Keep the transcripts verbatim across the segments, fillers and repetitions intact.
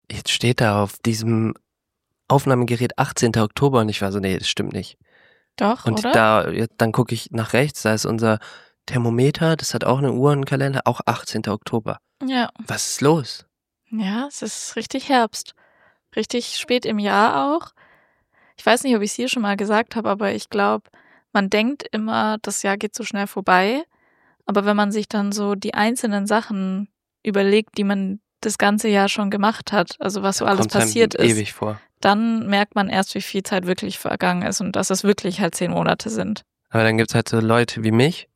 jetzt steht da auf diesem Aufnahmegerät achtzehnten Oktober und ich war so, nee, das stimmt nicht. Doch, Und oder? da, jetzt- dann gucke ich nach rechts, da ist unser Thermometer, das hat auch eine Uhr und einen Kalender, auch achtzehnten Oktober. Ja. Was ist los? Ja, es ist richtig Herbst. Richtig spät im Jahr auch. Ich weiß nicht, ob ich es hier schon mal gesagt habe, aber ich glaube, man denkt immer, das Jahr geht so schnell vorbei. Aber wenn man sich dann so die einzelnen Sachen überlegt, die man das ganze Jahr schon gemacht hat, also was so Da alles kommt's einem passiert ist, ewig vor. dann merkt man erst, wie viel Zeit wirklich vergangen ist und dass es wirklich halt zehn Monate sind. Aber dann gibt's halt so Leute wie mich,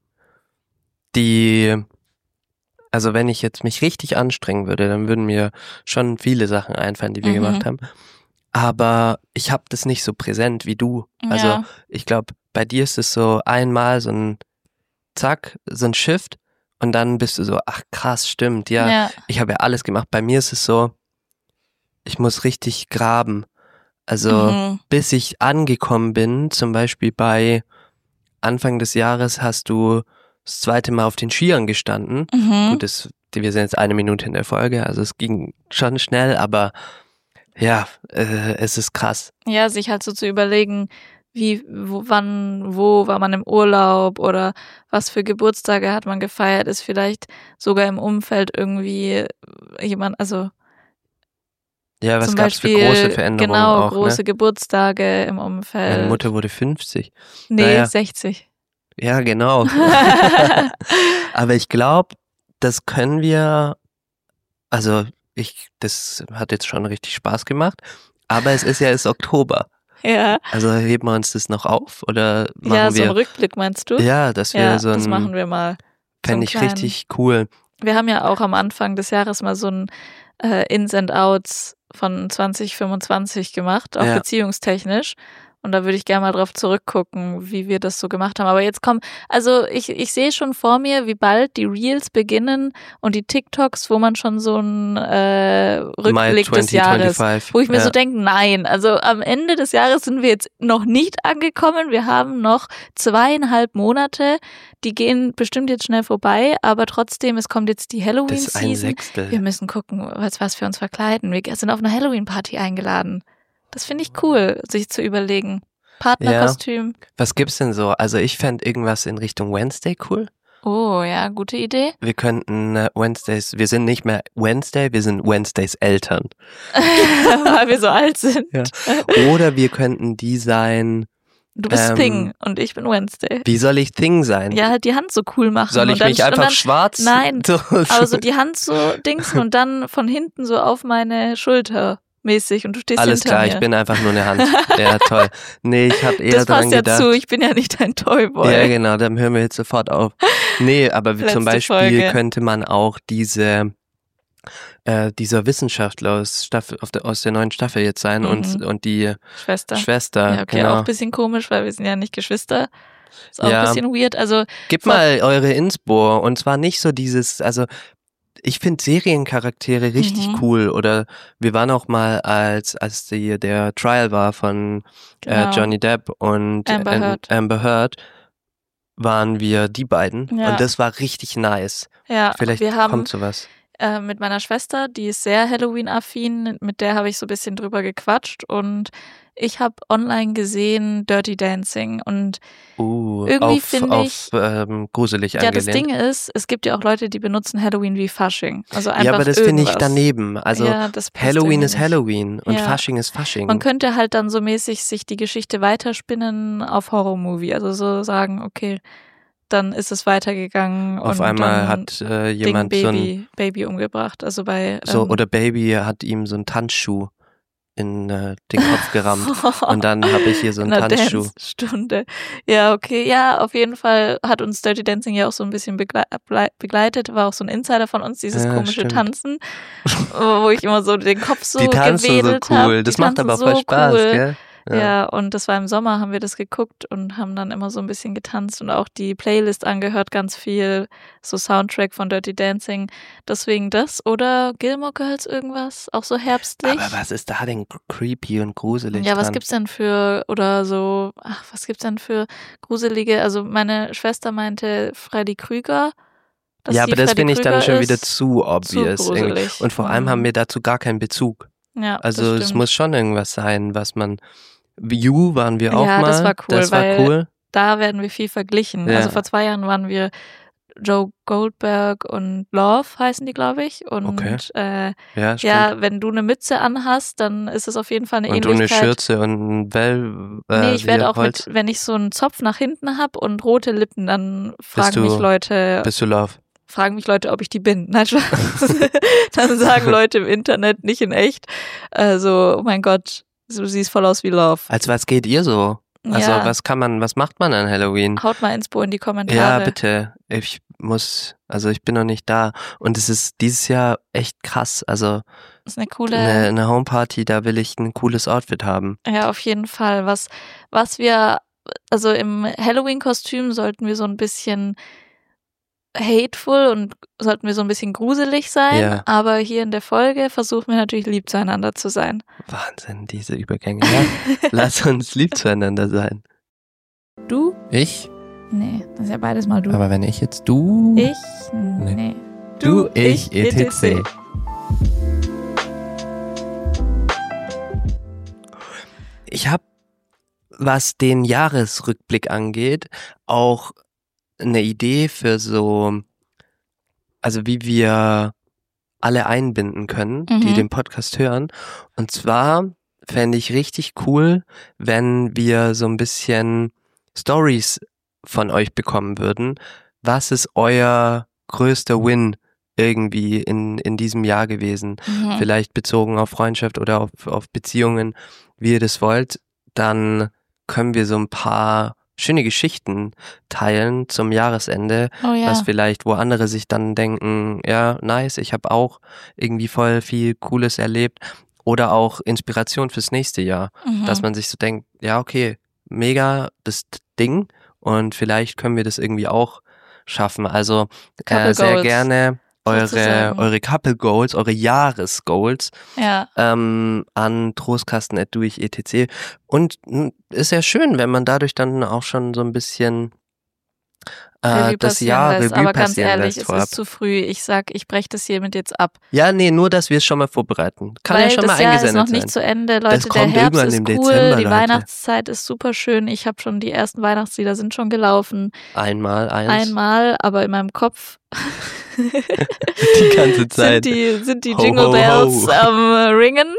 die, also wenn ich jetzt mich richtig anstrengen würde, dann würden mir schon viele Sachen einfallen, die wir Mhm. gemacht haben. Aber ich habe das nicht so präsent wie du. Also Ja. ich glaube, bei dir ist es so einmal so ein Zack, so ein Shift und dann bist du so, ach krass, stimmt, ja, Ja. ich habe ja alles gemacht. Bei mir ist es so, ich muss richtig graben. Also Mhm. bis ich angekommen bin, zum Beispiel bei Anfang des Jahres hast du das zweite Mal auf den Skiern gestanden. Mhm. Gut, das, wir sind jetzt eine Minute in der Folge, also es ging schon schnell, aber ja, äh, es ist krass. Ja, sich halt so zu überlegen, wie, wo, wann, wo war man im Urlaub oder was für Geburtstage hat man gefeiert, ist vielleicht sogar im Umfeld irgendwie jemand, also Ja, was zum gab's für Beispiel, große Veränderungen genau, auch, große ne? Geburtstage im Umfeld. Meine Mutter wurde fünfzig. Nee, Naja. sechzig. Ja, genau. Aber ich glaube, das können wir, also ich, das hat jetzt schon richtig Spaß gemacht, aber es ist ja erst Oktober. Ja, Also heben wir uns das noch auf oder machen ja, so wir, ein Rückblick meinst du? ja, dass wir Ja, so das machen ein, wir mal. So fände einen ich kleinen- richtig cool. Wir haben ja auch am Anfang des Jahres mal so ein äh, Ins and Outs von zwanzig fünfundzwanzig gemacht, auch Ja. beziehungstechnisch. Und da würde ich gerne mal drauf zurückgucken, wie wir das so gemacht haben. Aber jetzt komm, also ich, ich sehe schon vor mir, wie bald die Reels beginnen und die TikToks, wo man schon so einen äh, Rückblick des Jahres, zwanzig fünfundzwanzig. wo ich mir ja. so denke, nein, also am Ende des Jahres sind wir jetzt noch nicht angekommen. Wir haben noch zweieinhalb Monate, die gehen bestimmt jetzt schnell vorbei, aber trotzdem, es kommt jetzt die Das ist ein Halloween-Season. Sechstel. Wir müssen gucken, was, was wir uns verkleiden. Wir sind auf eine Halloween-Party eingeladen. Das finde ich cool, sich zu überlegen. Partnerkostüm. Was gibt's denn so? Also ich fände irgendwas in Richtung Wednesday cool. Oh ja, gute Idee. Wir könnten äh, Wednesdays, wir sind nicht mehr Wednesday, wir sind Wednesdays Eltern. Weil wir so alt sind. Ja. Oder wir könnten die sein, Du bist Ähm, Thing und ich bin Wednesday. wie soll ich Thing sein? Ja, halt die Hand so cool machen. Soll und ich dann, mich einfach und dann, schwarz? Nein, So, aber so die Hand so dingsen und dann von hinten so auf meine Schulter mäßig und du stehst Alles hinter klar, mir. ich bin einfach nur eine Hand. Ja, toll. Nee, ich habe eher das dran passt ja gedacht. zu, ich bin ja nicht dein Toyboy. Ja, genau, dann hören wir jetzt sofort auf. Nee, aber wie zum Letzte Beispiel Folge. könnte man auch diese äh, dieser Wissenschaftler aus, Staffel, auf der, aus der neuen Staffel jetzt sein Mhm. und, und die Schwester. Schwester. Ja, okay, genau. auch ein bisschen komisch, weil wir sind ja nicht Geschwister. Ist auch Ja. ein bisschen weird. Also, Gib Vor- mal eure Inspo und zwar nicht so dieses, also ich finde Seriencharaktere richtig Mhm. cool oder wir waren auch mal, als als die, der Trial war von genau. äh, Johnny Depp und Amber äh, Heard. Amber Heard, waren wir die beiden Ja. und das war richtig nice. Ja, Vielleicht wir haben kommt sowas. äh, mit meiner Schwester, die ist sehr Halloween-affin, mit der habe ich so ein bisschen drüber gequatscht und ich habe online gesehen Dirty Dancing und Uh, irgendwie auf, finde auf ich- ähm, gruselig ja, das angelehnt. Ding ist, es gibt ja auch Leute, die benutzen Halloween wie Fasching. Also einfach Ja, aber das finde ich irgendwas. daneben. Also ja, das passt Halloween irgendwie ist nicht. Halloween und Ja. Fasching ist Fasching. Man könnte halt dann so mäßig sich die Geschichte weiterspinnen auf Horror-Movie. Also so sagen, okay, dann ist es weitergegangen Auf und einmal dann hat äh, Ding jemand so ein Baby, Baby umgebracht. Also bei So, ähm, oder Baby hat ihm so einen Tanzschuh in äh, den Kopf gerammt. Und dann habe ich hier so einen in einer Tanzschuh. Dance-Stunde. Ja, okay. Ja, auf jeden Fall hat uns Dirty Dancing ja auch so ein bisschen begle blei- begleitet. War auch so ein Insider von uns, dieses Ja, komische stimmt. Tanzen, wo ich immer so den Kopf so Die tanzen so gewedelt hab. cool. Die Das macht tanzen aber voll so Spaß, cool. gell? Ja. und das war im Sommer, haben wir das geguckt und haben dann immer so ein bisschen getanzt und auch die Playlist angehört, ganz viel, so Soundtrack von Dirty Dancing. Deswegen das oder Gilmore Girls irgendwas, auch so herbstlich. Aber was ist da denn creepy und gruselig Ja, was dran? gibt's denn für, oder so, ach, was gibt's denn für gruselige, also meine Schwester meinte Freddy Krüger. dass Ja, sie aber das Freddy finde ich dann Krüger schon wieder ist. zu obvious. Zu irgendwie. gruselig. Und vor allem Mhm. haben wir dazu gar keinen Bezug. Ja, Also das es stimmt. muss schon irgendwas sein, was man. You waren wir auch Ja, mal. das war cool, Das war weil cool. da werden wir viel verglichen. Ja. Also vor zwei Jahren waren wir Joe Goldberg und Love heißen die, glaube ich. Und Okay. äh, Ja, stimmt. ja, wenn du eine Mütze anhast, dann ist es auf jeden Fall eine und du eine Ähnlichkeit. Schürze und ein Well. Äh, Nee, ich werde wie auch Holz. mit, wenn ich so einen Zopf nach hinten habe und rote Lippen, dann fragen du- mich Leute, Bist du Love? fragen mich Leute, ob ich die bin. Nein, Spaß. Dann sagen Leute im Internet, nicht in echt, äh, so, oh mein Gott, du siehst voll aus wie Love. Als was geht ihr so? Also Ja. was kann man, was macht man an Halloween? Haut mal Inspo in die Kommentare. Ja, bitte. Ich muss, also ich bin noch nicht da. Und es ist dieses Jahr echt krass. Also Das ist eine coole, eine, eine Homeparty, da will ich ein cooles Outfit haben. ja, auf jeden Fall. Was, was wir, also im Halloween-Kostüm sollten wir so ein bisschen hateful und sollten wir so ein bisschen gruselig sein, Ja. aber hier in der Folge versuchen wir natürlich lieb zueinander zu sein. Wahnsinn, diese Übergänge. Ja? Lass uns lieb zueinander sein. Du? Ich? Nee, das ist ja beides mal du. Aber wenn ich jetzt du... Ich? Nee. Du, ich, et cetera. Ich habe, was den Jahresrückblick angeht, auch eine Idee für so, also wie wir alle einbinden können, Mhm. die den Podcast hören. Und zwar fände ich richtig cool, wenn wir so ein bisschen Stories von euch bekommen würden. Was ist euer größter Win irgendwie in, in diesem Jahr gewesen? Mhm. Vielleicht bezogen auf Freundschaft oder auf, auf Beziehungen, wie ihr das wollt. Dann können wir so ein paar schöne Geschichten teilen zum Jahresende, Oh ja. was vielleicht, wo andere sich dann denken, ja, nice, ich habe auch irgendwie voll viel Cooles erlebt. Oder auch Inspiration fürs nächste Jahr, Mhm. dass man sich so denkt, ja, okay, mega das Ding und vielleicht können wir das irgendwie auch schaffen. Also Couple äh, sehr Goals, gerne eure, sozusagen. eure Couple Goals, eure Jahresgoals Ja. ähm, an trostkasten at duich et cetera. Und mh, ist ja schön, wenn man dadurch dann auch schon so ein bisschen äh, Revue das passieren Jahr lässt. Revue Aber ganz passieren ehrlich, lässt es vorab. ist zu früh. Ich sag, ich breche das hiermit jetzt ab. Ja, nee, nur, dass wir es schon mal vorbereiten. Kann Weil ja schon das mal Jahr ist eingesendet noch nicht sein. zu Ende, Leute. Das Der kommt Herbst irgendwann ist im cool, Dezember, die Leute. Weihnachtszeit ist super schön. Ich habe schon die ersten Weihnachtslieder sind schon gelaufen. Einmal eins. Einmal, aber in meinem Kopf Die ganze Zeit. sind die, sind die Ho, Jingle ho, ho. Bells am Ringen.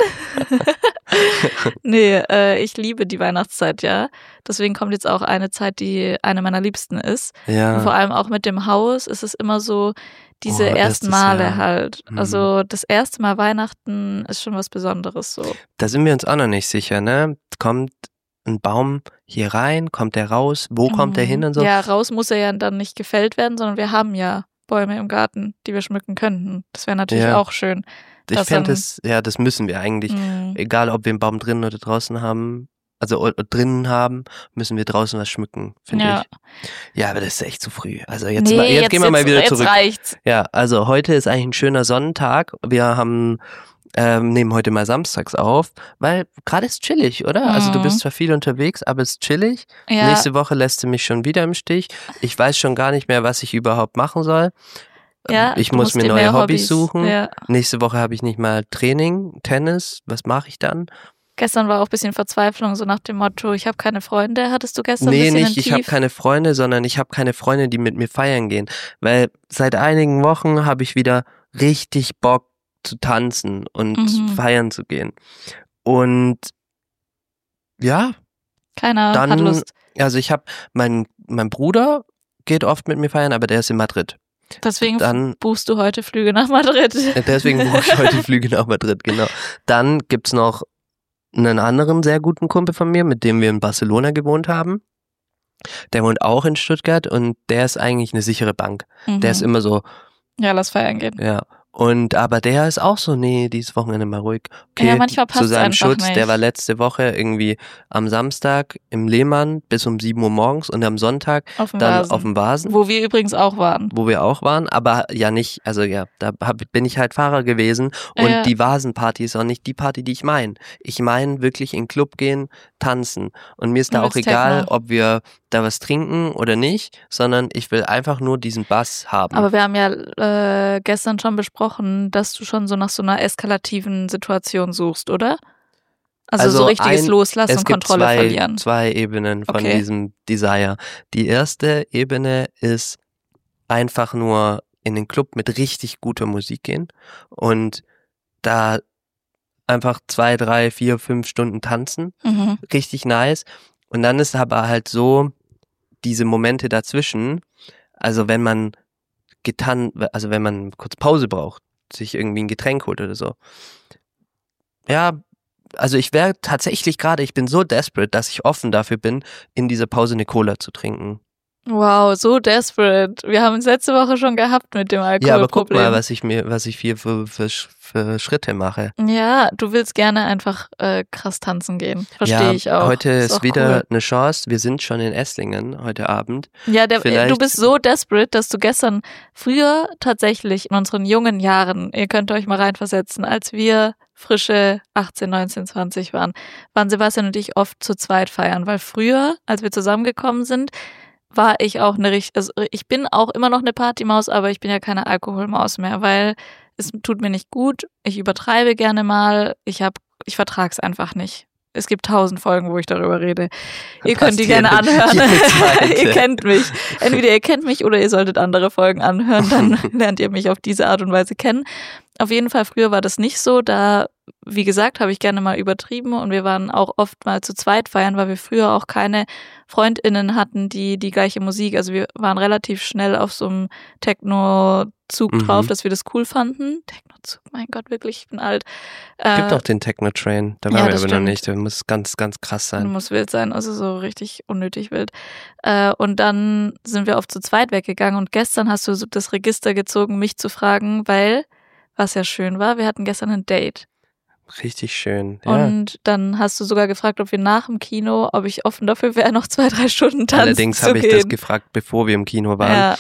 Nee, äh, ich liebe die Weihnachtszeit, ja. Deswegen kommt jetzt auch eine Zeit, die eine meiner Liebsten ist. Ja. Und vor allem auch mit dem Haus ist es immer so diese Oh, ersten erstes Male Jahr. halt. Mhm. Also das erste Mal Weihnachten ist schon was Besonderes so. Da sind wir uns auch noch nicht sicher, ne? Kommt ein Baum hier rein, kommt der raus, wo kommt der Mhm. hin und so? Ja, raus muss er ja dann nicht gefällt werden, sondern wir haben ja Bäume im Garten, die wir schmücken könnten. Das wäre natürlich Ja. auch schön. Ich das fände dann- das, ja, das müssen wir eigentlich. Mhm. Egal, ob wir einen Baum drinnen oder draußen haben, also o- drinnen haben, müssen wir draußen was schmücken, finde Ja. ich. Ja, aber das ist echt zu früh. Also jetzt, Nee, mal, jetzt, gehen wir mal wieder jetzt zurück. reicht's. Ja, also heute ist eigentlich ein schöner Sonnentag. Wir haben ähm, nehmen heute mal samstags auf, weil gerade ist chillig, oder? Also du Mhm. bist zwar viel unterwegs, aber es ist chillig. Ja, Nächste Woche lässt du mich schon wieder im Stich. Ich weiß schon gar nicht mehr, was ich überhaupt machen soll. ja, ich du muss musst mir dir neue mehr Hobbys suchen. Ja. Nächste Woche habe ich nicht mal Training, Tennis. Was mache ich dann? Gestern war auch ein bisschen Verzweiflung, so nach dem Motto, ich habe keine Freunde. Hattest du gestern ein Nee, bisschen nicht, ein ich habe Tief? keine Freunde, sondern ich habe keine Freunde, die mit mir feiern gehen. Weil seit einigen Wochen habe ich wieder richtig Bock zu tanzen und Mhm. feiern zu gehen. Und ja, Keiner dann, hat Lust. also ich habe, mein, mein Bruder geht oft mit mir feiern, aber der ist in Madrid. Deswegen dann- buchst du heute Flüge nach Madrid. Deswegen buche ich heute Flüge nach Madrid, genau. Dann gibt's noch einen anderen sehr guten Kumpel von mir, mit dem wir in Barcelona gewohnt haben. Der wohnt auch in Stuttgart und der ist eigentlich eine sichere Bank. Mhm. Der ist immer so, Ja, lass feiern gehen. ja. Und aber der ist auch so, nee, dieses Wochenende mal ruhig. Okay, Ja, manchmal passt's zu seinem einfach Schutz, nicht. der war letzte Woche irgendwie am Samstag im Lehmann bis um sieben Uhr morgens und am Sonntag Auf dem dann Vasen. auf dem Vasen, Wo wir übrigens auch waren. wo wir auch waren, aber ja nicht, also ja, da hab, bin ich halt Fahrer gewesen und Ja. die Vasenparty ist auch nicht die Party, die ich meine. Ich meine wirklich in den Club gehen, tanzen und mir ist Du da auch willst egal, Techno. ob wir da was trinken oder nicht, sondern ich will einfach nur diesen Bass haben. Aber wir haben ja äh, gestern schon besprochen, gesprochen, dass du schon so nach so einer eskalativen Situation suchst, oder? Also, Also so richtiges ein- Loslassen Es und gibt Kontrolle zwei, verlieren. zwei Ebenen von Okay. diesem Desire. Die erste Ebene ist einfach nur in den Club mit richtig guter Musik gehen und da einfach zwei, drei, vier, fünf Stunden tanzen. Mhm. Richtig nice. Und dann ist aber halt so diese Momente dazwischen, also wenn man getan, also wenn man kurz Pause braucht, sich irgendwie ein Getränk holt oder so. Ja, also ich wäre tatsächlich gerade, ich bin so desperate, dass ich offen dafür bin, in dieser Pause eine Cola zu trinken. Wow, so desperate. Wir haben es letzte Woche schon gehabt mit dem Alkoholproblem. Ja, aber guck mal, was ich mir, was ich hier für, für, für Schritte mache. Ja, du willst gerne einfach äh, krass tanzen gehen. Verstehe ja, ich auch. heute ist, auch wieder cool. eine Chance. Wir sind schon in Esslingen heute Abend. Ja, der, Vielleicht- du bist so desperate, dass du gestern früher tatsächlich in unseren jungen Jahren, ihr könnt euch mal reinversetzen, als wir frische achtzehn, neunzehn, zwanzig waren, waren Sebastian und ich oft zu zweit feiern, weil früher, als wir zusammengekommen sind, war ich auch eine richtig, also ich bin auch immer noch eine Partymaus, aber ich bin ja keine Alkoholmaus mehr, weil es tut mir nicht gut. Ich übertreibe gerne mal. Ich hab, ich vertrag's einfach nicht. Es gibt tausend Folgen, wo ich darüber rede. Ihr könnt die Passt gerne jede- anhören. jede zweite. Ihr kennt mich. Entweder ihr kennt mich oder ihr solltet andere Folgen anhören, dann lernt ihr mich auf diese Art und Weise kennen. Auf jeden Fall, früher war das nicht so. Da, wie gesagt, habe ich gerne mal übertrieben und wir waren auch oft mal zu zweit feiern, weil wir früher auch keine FreundInnen hatten, die die gleiche Musik, also wir waren relativ schnell auf so einem Techno-Zug Mhm. drauf, dass wir das cool fanden. Techno-Zug, mein Gott, wirklich, ich bin alt. Gibt Äh, auch den Techno-Train, da ja, waren wir das aber noch stimmt. nicht. Der muss ganz, ganz krass sein. Muss wild sein, also so richtig unnötig wild. Äh, und dann sind wir oft zu zweit weggegangen und gestern hast du so das Register gezogen, mich zu fragen, weil, was ja schön war, wir hatten gestern ein Date. Richtig schön. Ja. Und dann hast du sogar gefragt, ob wir nach dem Kino, ob ich offen dafür wäre, noch zwei, drei Stunden tanzen Allerdings zu habe ich gehen. das gefragt, bevor wir im Kino waren. Ja,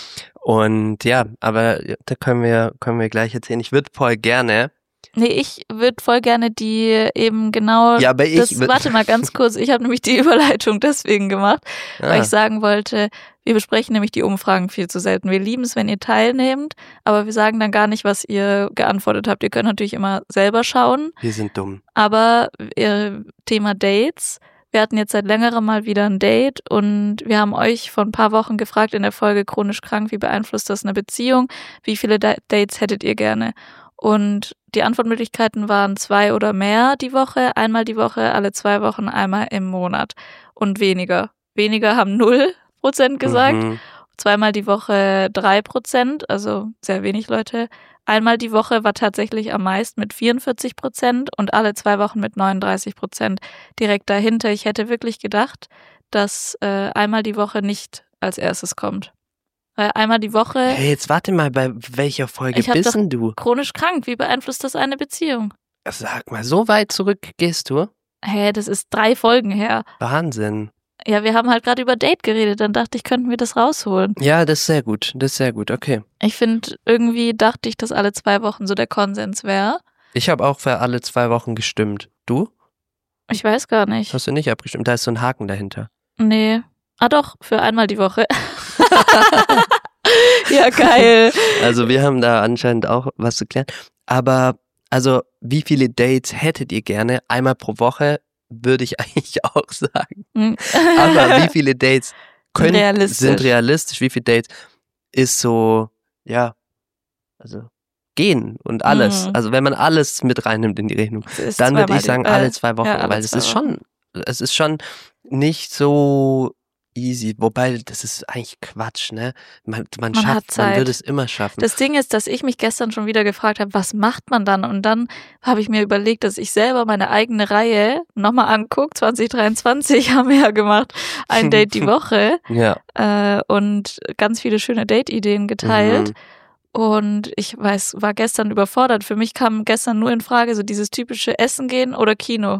Und ja, aber da können wir, können wir gleich erzählen. Ich würde voll gerne. nee, ich würde voll gerne die eben genau, Ja, aber ich das, würd- warte mal ganz kurz, ich habe nämlich die Überleitung deswegen gemacht, weil Ah, ich sagen wollte, wir besprechen nämlich die Umfragen viel zu selten. Wir lieben es, wenn ihr teilnehmt, aber wir sagen dann gar nicht, was ihr geantwortet habt. Ihr könnt natürlich immer selber schauen, wir sind dumm. aber äh, Thema Dates. Wir hatten jetzt seit längerem mal wieder ein Date und wir haben euch vor ein paar Wochen gefragt in der Folge Chronisch krank, wie beeinflusst das eine Beziehung? Wie viele Da- Dates hättet ihr gerne? Und die Antwortmöglichkeiten waren zwei oder mehr die Woche, einmal die Woche, alle zwei Wochen, einmal im Monat und weniger. Weniger haben null Prozent gesagt, Mhm. zweimal die Woche drei Prozent, also sehr wenig Leute. Einmal die Woche war tatsächlich am meisten mit vierundvierzig Prozent und alle zwei Wochen mit neununddreißig Prozent direkt dahinter. Ich hätte wirklich gedacht, dass äh, einmal die Woche nicht als erstes kommt. Weil einmal die Woche Hey, jetzt warte mal, bei welcher Folge Ich hab bist doch- denn du? chronisch krank, wie beeinflusst das eine Beziehung? Sag mal, so weit zurück gehst du? Hä, das ist drei Folgen her. Wahnsinn. Ja, wir haben halt gerade über Date geredet, dann dachte ich, könnten wir das rausholen. Ja, das ist sehr gut. Das ist sehr gut. Okay. Ich finde, irgendwie dachte ich, dass alle zwei Wochen so der Konsens wäre. Ich habe auch für alle zwei Wochen gestimmt. Du? Ich weiß gar nicht. Hast du nicht abgestimmt? Da ist so ein Haken dahinter. Nee. Ah doch, für einmal die Woche. Ja, geil. Also wir haben da anscheinend auch was zu klären. Aber, also, wie viele Dates hättet ihr gerne? Einmal pro Woche würde ich eigentlich auch sagen. Hm. Aber wie viele Dates können, realistisch. sind realistisch? Wie viele Dates ist so, ja, also gehen und alles. Mhm. Also wenn man alles mit reinnimmt in die Rechnung, Das ist dann würde zweimal ich sagen die- alle äh, zwei Wochen, ja, alle weil es zwei ist schon, es ist schon nicht so easy. Wobei, das ist eigentlich Quatsch, ne? Man, man, Man hat schafft, man Zeit. würde es immer schaffen. Das Ding ist, dass ich mich gestern schon wieder gefragt habe, was macht man dann? Und dann habe ich mir überlegt, dass ich selber meine eigene Reihe nochmal angucke. zwanzig dreiundzwanzig haben wir ja gemacht, ein Date die Woche ja. äh, und ganz viele schöne Date-Ideen geteilt. Mhm. Und ich weiß, war gestern überfordert. Für mich kam gestern nur in Frage so dieses typische Essen gehen oder Kino.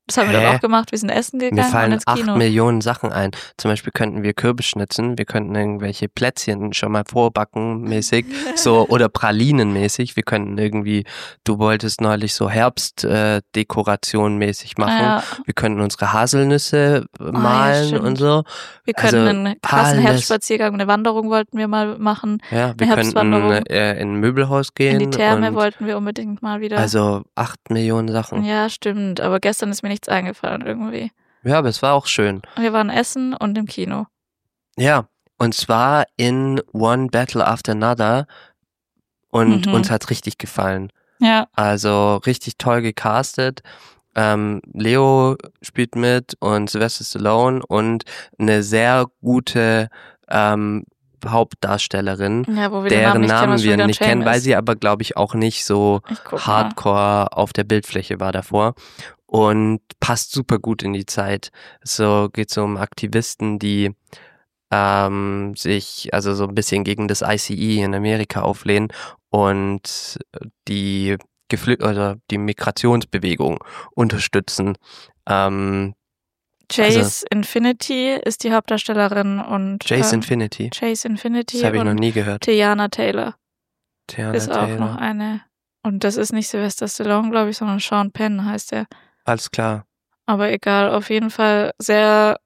Das haben wir Hä? dann auch gemacht. Wir sind essen Mir gegangen und fallen ins acht Kino. Millionen Sachen ein. Zum Beispiel könnten wir Kürbis schnitzen, wir könnten irgendwelche Plätzchen schon mal vorbacken mäßig, so oder Pralinen mäßig. Wir könnten irgendwie, du wolltest neulich so Herbstdekoration äh, mäßig machen. Ja. Wir könnten unsere Haselnüsse äh, ja, malen stimmt. und so. Wir könnten Also, einen krassen alles. Herbstspaziergang, eine Wanderung wollten wir mal machen. Ja, wir Eine könnten Herbstwanderung. äh, in ein Möbelhaus gehen. In die Therme und wollten wir unbedingt mal wieder. Also acht Millionen Sachen. Ja, stimmt. Aber gestern ist mir nichts eingefallen irgendwie. Ja, aber es war auch schön. Wir waren essen und im Kino. Ja, und zwar in One Battle After Another und Mhm. uns hat's richtig gefallen. Ja, Also richtig toll gecastet. Ähm, Leo spielt mit und Sylvester Stallone und eine sehr gute ähm, Hauptdarstellerin, ja, wo wir den deren Namen nicht kennen, Namen was schon wir wieder ein nicht Shame kennen, weil ist. sie aber, glaube ich, auch nicht so Ich guck mal. hardcore auf der Bildfläche war davor und passt super gut in die Zeit. So geht es um Aktivisten, die ähm, sich also so ein bisschen gegen das I C E in Amerika auflehnen und die Geflü oder die Migrationsbewegung unterstützen. Ähm, Jace also- Infinity ist die Hauptdarstellerin und Jace ähm, Infinity, Jace Infinity das habe ich noch und nie gehört. Tiana Taylor Tiana ist auch Taylor. noch eine. Und das ist nicht Sylvester Stallone, glaube ich, sondern Sean Penn heißt er. Alles klar. Aber egal, auf jeden Fall sehr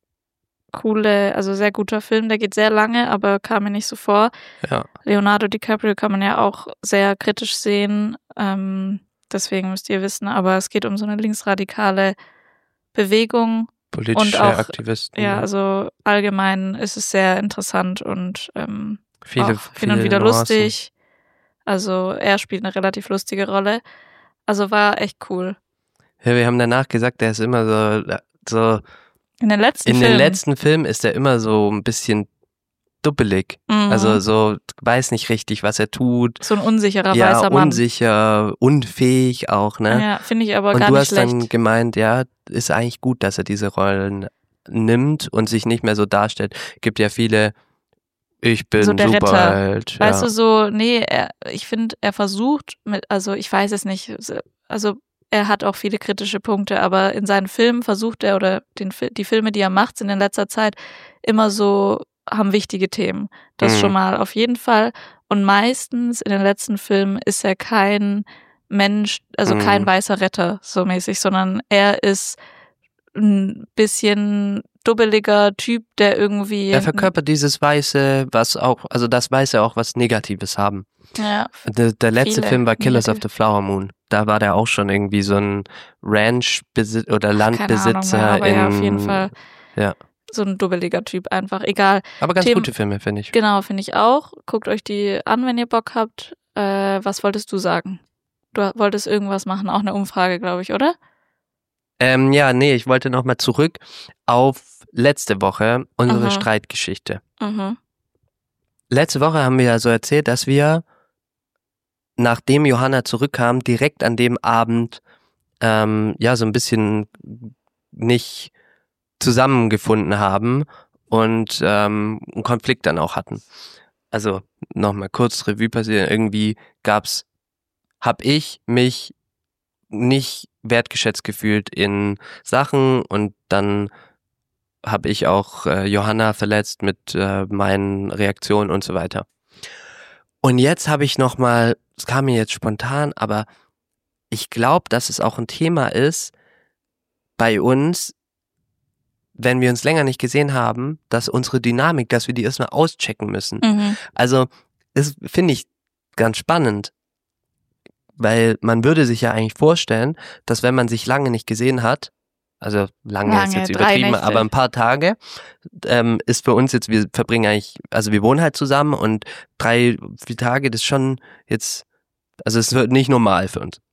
coole, also sehr guter Film. Der geht sehr lange, aber kam mir nicht so vor. Ja. Leonardo DiCaprio kann man ja auch sehr kritisch sehen. Ähm, deswegen müsst ihr wissen, aber es geht um so eine linksradikale Bewegung. Politische Und auch, Aktivisten. Ja, ne? also allgemein ist es sehr interessant und ähm, viele, auch hin viele und wieder Nuancen. lustig. Also er spielt eine relativ lustige Rolle. Also war echt cool. Ja, wir haben danach gesagt, der ist immer so, so In den letzten in Filmen. den letzten Filmen ist er immer so ein bisschen duppelig. Mhm. Also so weiß nicht richtig, was er tut. So ein unsicherer Ja, weißer Mann. unsicher, unfähig auch, ne? Ja, finde ich aber und gar du nicht hast schlecht. dann gemeint, ja, ist eigentlich gut, dass er diese Rollen nimmt und sich nicht mehr so darstellt. Gibt ja viele, ich bin So der super Retter. alt. Weißt ja. du, so, nee, er, ich finde, er versucht mit, also ich weiß es nicht, also er hat auch viele kritische Punkte, aber in seinen Filmen versucht er, oder den, die Filme, die er macht, sind in letzter Zeit immer so, haben wichtige Themen. Das Mhm. schon mal auf jeden Fall. Und meistens in den letzten Filmen ist er kein Mensch, also Mhm. kein weißer Retter, so mäßig, sondern er ist ein bisschen dubbeliger Typ, der irgendwie. Er verkörpert dieses Weiße, was auch, also das Weiße auch was Negatives haben. Ja, Der, der letzte Viele Film war Killers of negative. the Flower Moon. Da war der auch schon irgendwie so ein Ranch-Besitzer oder keine Ahnung Landbesitzer mehr, aber in. ja, auf jeden Fall Ja. so ein dubbeliger Typ einfach. Egal. Aber ganz Themen- gute Filme, finde ich. Genau, finde ich auch. Guckt euch die an, wenn ihr Bock habt. Äh, was wolltest du sagen? Du wolltest irgendwas machen, auch eine Umfrage, glaube ich, oder? Ähm, ja, nee, ich wollte nochmal zurück auf letzte Woche, unsere Aha. Streitgeschichte. Mhm. Letzte Woche haben wir ja so erzählt, dass wir, nachdem Johanna zurückkam, direkt an dem Abend ähm, ja so ein bisschen nicht zusammengefunden haben und ähm, einen Konflikt dann auch hatten. Also nochmal kurz Revue passieren. Irgendwie gab's, hab ich mich nicht wertgeschätzt gefühlt in Sachen und dann habe ich auch äh, Johanna verletzt mit äh, meinen Reaktionen und so weiter. Und jetzt habe ich nochmal, es kam mir jetzt spontan, aber ich glaube, dass es auch ein Thema ist bei uns, wenn wir uns länger nicht gesehen haben, dass unsere Dynamik, dass wir die erstmal auschecken müssen. Mhm. Also, das finde ich ganz spannend, weil man würde sich ja eigentlich vorstellen, dass wenn man sich lange nicht gesehen hat, also lange, ist Lange, jetzt drei übertrieben, Nächte. aber ein paar Tage, ähm, ist für uns jetzt, wir verbringen eigentlich, also wir wohnen halt zusammen und drei, vier Tage, das ist schon jetzt, also es wird nicht normal für uns.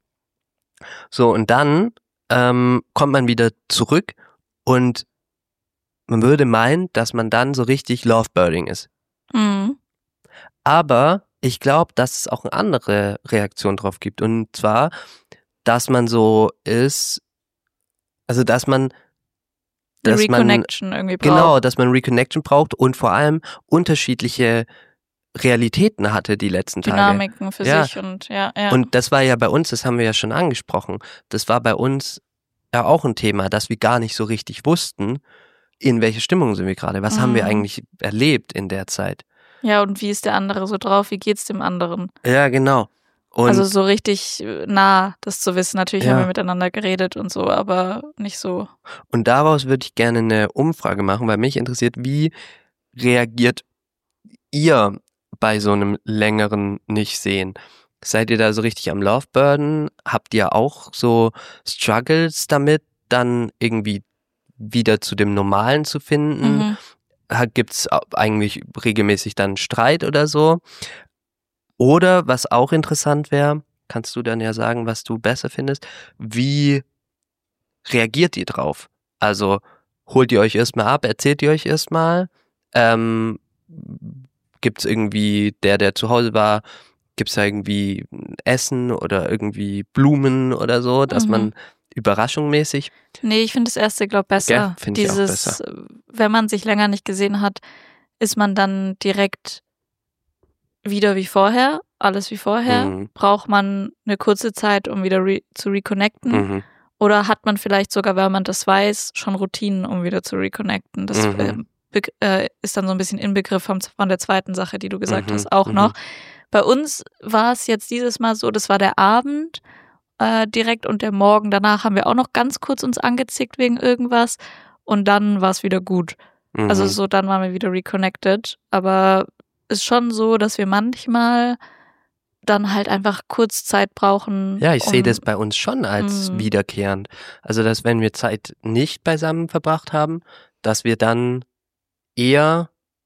So, und dann ähm, kommt man wieder zurück und man würde meinen, dass man dann so richtig Lovebirding ist. Mhm. Aber ich glaube, dass es auch eine andere Reaktion drauf gibt. Und zwar, dass man so ist, also dass man, Eine dass man, Reconnection irgendwie braucht. genau, dass man Reconnection braucht und vor allem unterschiedliche Realitäten hatte die letzten Tage. Dynamiken für Ja. sich und ja, ja. Und das war ja bei uns, das haben wir ja schon angesprochen, das war bei uns ja auch ein Thema, dass wir gar nicht so richtig wussten, in welche Stimmung sind wir gerade, was mhm. haben wir eigentlich erlebt in der Zeit. Ja, und wie ist der andere so drauf, wie geht's dem anderen? Ja, genau. Und also so richtig nah, das zu wissen. Natürlich ja. haben wir miteinander geredet und so, aber nicht so. Und daraus würde ich gerne eine Umfrage machen, weil mich interessiert, wie reagiert ihr bei so einem längeren Nicht-Sehen? Seid ihr da so richtig am Lovebirden? Habt ihr auch so Struggles damit, dann irgendwie wieder zu dem Normalen zu finden? Mhm. Gibt es eigentlich regelmäßig dann Streit oder so? Oder was auch interessant wäre, kannst du dann ja sagen, was du besser findest, wie reagiert ihr drauf? Also holt ihr euch erstmal ab, erzählt ihr euch erstmal? Ähm, gibt es irgendwie, der, der zu Hause war, gibt es da irgendwie Essen oder irgendwie Blumen oder so, dass mhm. man überraschungmäßig... Nee, ich finde das erste, glaube ich, besser. Ja, finde ich auch Dieses, besser. Wenn man sich länger nicht gesehen hat, ist man dann direkt wieder wie vorher, alles wie vorher. Mhm. Braucht man eine kurze Zeit, um wieder re- zu reconnecten? Mhm. Oder hat man vielleicht sogar, weil man das weiß, schon Routinen, um wieder zu reconnecten? Das mhm. äh, be- äh, ist dann so ein bisschen Inbegriff von, von der zweiten Sache, die du gesagt mhm. hast, auch mhm. noch. Bei uns war es jetzt dieses Mal so, das war der Abend äh, direkt und der Morgen danach haben wir auch noch ganz kurz uns angezickt wegen irgendwas und dann war es wieder gut. Mhm. Also so, dann waren wir wieder reconnected, aber ist schon so, dass wir manchmal dann halt einfach kurz Zeit brauchen. Ja, ich um, sehe das bei uns schon als mh. wiederkehrend. Also, dass wenn wir Zeit nicht beisammen verbracht haben, dass wir dann eher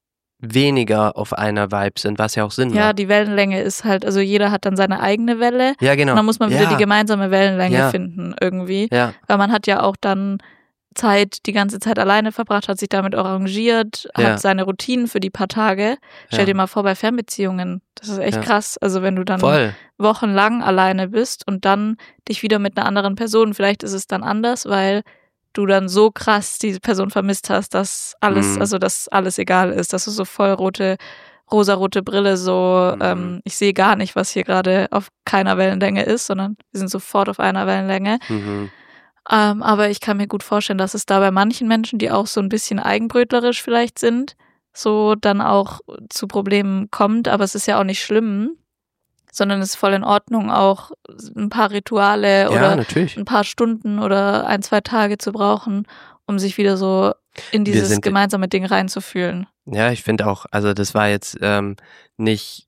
weniger auf einer Vibe sind, was ja auch Sinn macht. Ja, die Wellenlänge ist halt, also jeder hat dann seine eigene Welle. Ja, genau. Und dann muss man wieder ja. die gemeinsame Wellenlänge ja. finden irgendwie. Ja. Weil man hat ja auch dann Zeit, die ganze Zeit alleine verbracht, hat sich damit arrangiert, ja. hat seine Routinen für die paar Tage. Stell ja. dir mal vor, bei Fernbeziehungen, das ist echt ja. krass. Also wenn du dann Voll. wochenlang alleine bist und dann dich wieder mit einer anderen Person, vielleicht ist es dann anders, weil du dann so krass diese Person vermisst hast, dass alles, mhm. also dass alles egal ist, dass du so voll rote, rosarote Brille, so mhm. ähm, ich sehe gar nicht, was hier gerade auf keiner Wellenlänge ist, sondern wir sind sofort auf einer Wellenlänge. Mhm. Ähm, aber ich kann mir gut vorstellen, dass es da bei manchen Menschen, die auch so ein bisschen eigenbrötlerisch vielleicht sind, so dann auch zu Problemen kommt. Aber es ist ja auch nicht schlimm, sondern es ist voll in Ordnung, auch ein paar Rituale ja, oder natürlich. ein paar Stunden oder ein, zwei Tage zu brauchen, um sich wieder so in dieses sind, gemeinsame Ding reinzufühlen. Ja, ich finde auch, also das war jetzt ähm, nicht,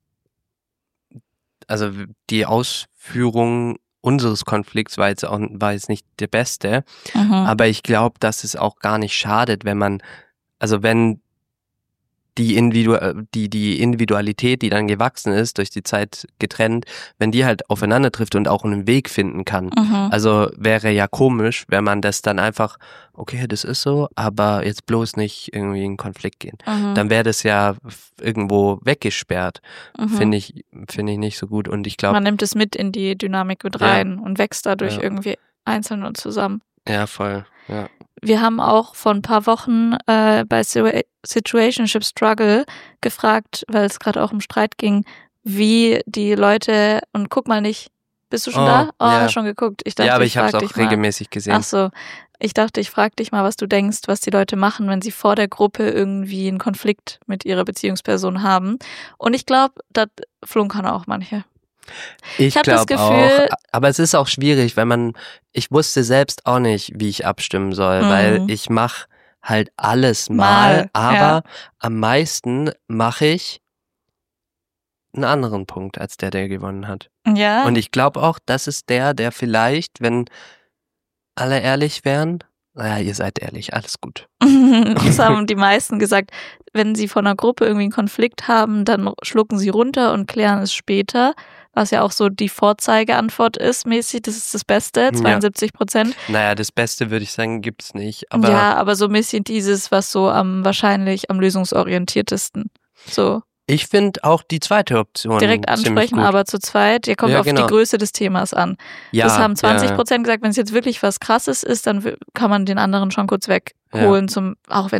also die Ausführung unseres Konflikts war jetzt auch war jetzt nicht der beste, mhm. aber ich glaube, dass es auch gar nicht schadet, wenn man, also wenn die, Individu- die, die Individualität, die dann gewachsen ist, durch die Zeit getrennt, wenn die halt aufeinander trifft und auch einen Weg finden kann. Mhm. Also wäre ja komisch, wenn man das dann einfach, okay, das ist so, aber jetzt bloß nicht irgendwie in Konflikt gehen. Mhm. Dann wäre das ja irgendwo weggesperrt. Mhm. Finde ich, finde ich nicht so gut. Und ich glaube, man nimmt es mit in die Dynamik mit rein ja. und wächst dadurch ja. irgendwie einzeln und zusammen. Ja, voll, ja. Wir haben auch vor ein paar Wochen äh, bei Situationship Struggle gefragt, weil es gerade auch um Streit ging, wie die Leute, und guck mal nicht, bist du schon oh, da? Oh, ja. hast schon geguckt. Ich dachte, ja, aber ich, ich habe es auch regelmäßig gesehen. Ach so, ich dachte, ich frage dich mal, was du denkst, was die Leute machen, wenn sie vor der Gruppe irgendwie einen Konflikt mit ihrer Beziehungsperson haben. Und ich glaube, das flunkern auch manche. Ich, ich glaube auch, aber es ist auch schwierig, weil man, ich wusste selbst auch nicht, wie ich abstimmen soll, mhm. weil ich mache halt alles mal, mal aber ja. am meisten mache ich einen anderen Punkt als der, der gewonnen hat. Ja. Und ich glaube auch, das ist der, der vielleicht, wenn alle ehrlich wären, naja, ihr seid ehrlich, alles gut. Das haben die meisten gesagt, wenn sie von einer Gruppe irgendwie einen Konflikt haben, dann schlucken sie runter und klären es später. Was ja auch so die Vorzeigeantwort ist, mäßig, das ist das Beste, zweiundsiebzig Prozent. Ja. Naja, das Beste würde ich sagen, gibt's nicht. Aber ja, aber so ein bisschen dieses, was so am wahrscheinlich am lösungsorientiertesten. So. Ich finde auch die zweite Option direkt ansprechen, aber zu zweit. Ihr kommt ja, auf genau. die Größe des Themas an. Ja, das haben zwanzig Prozent ja. gesagt, wenn es jetzt wirklich was Krasses ist, dann kann man den anderen schon kurz wegholen, ja. zum, auch wenn es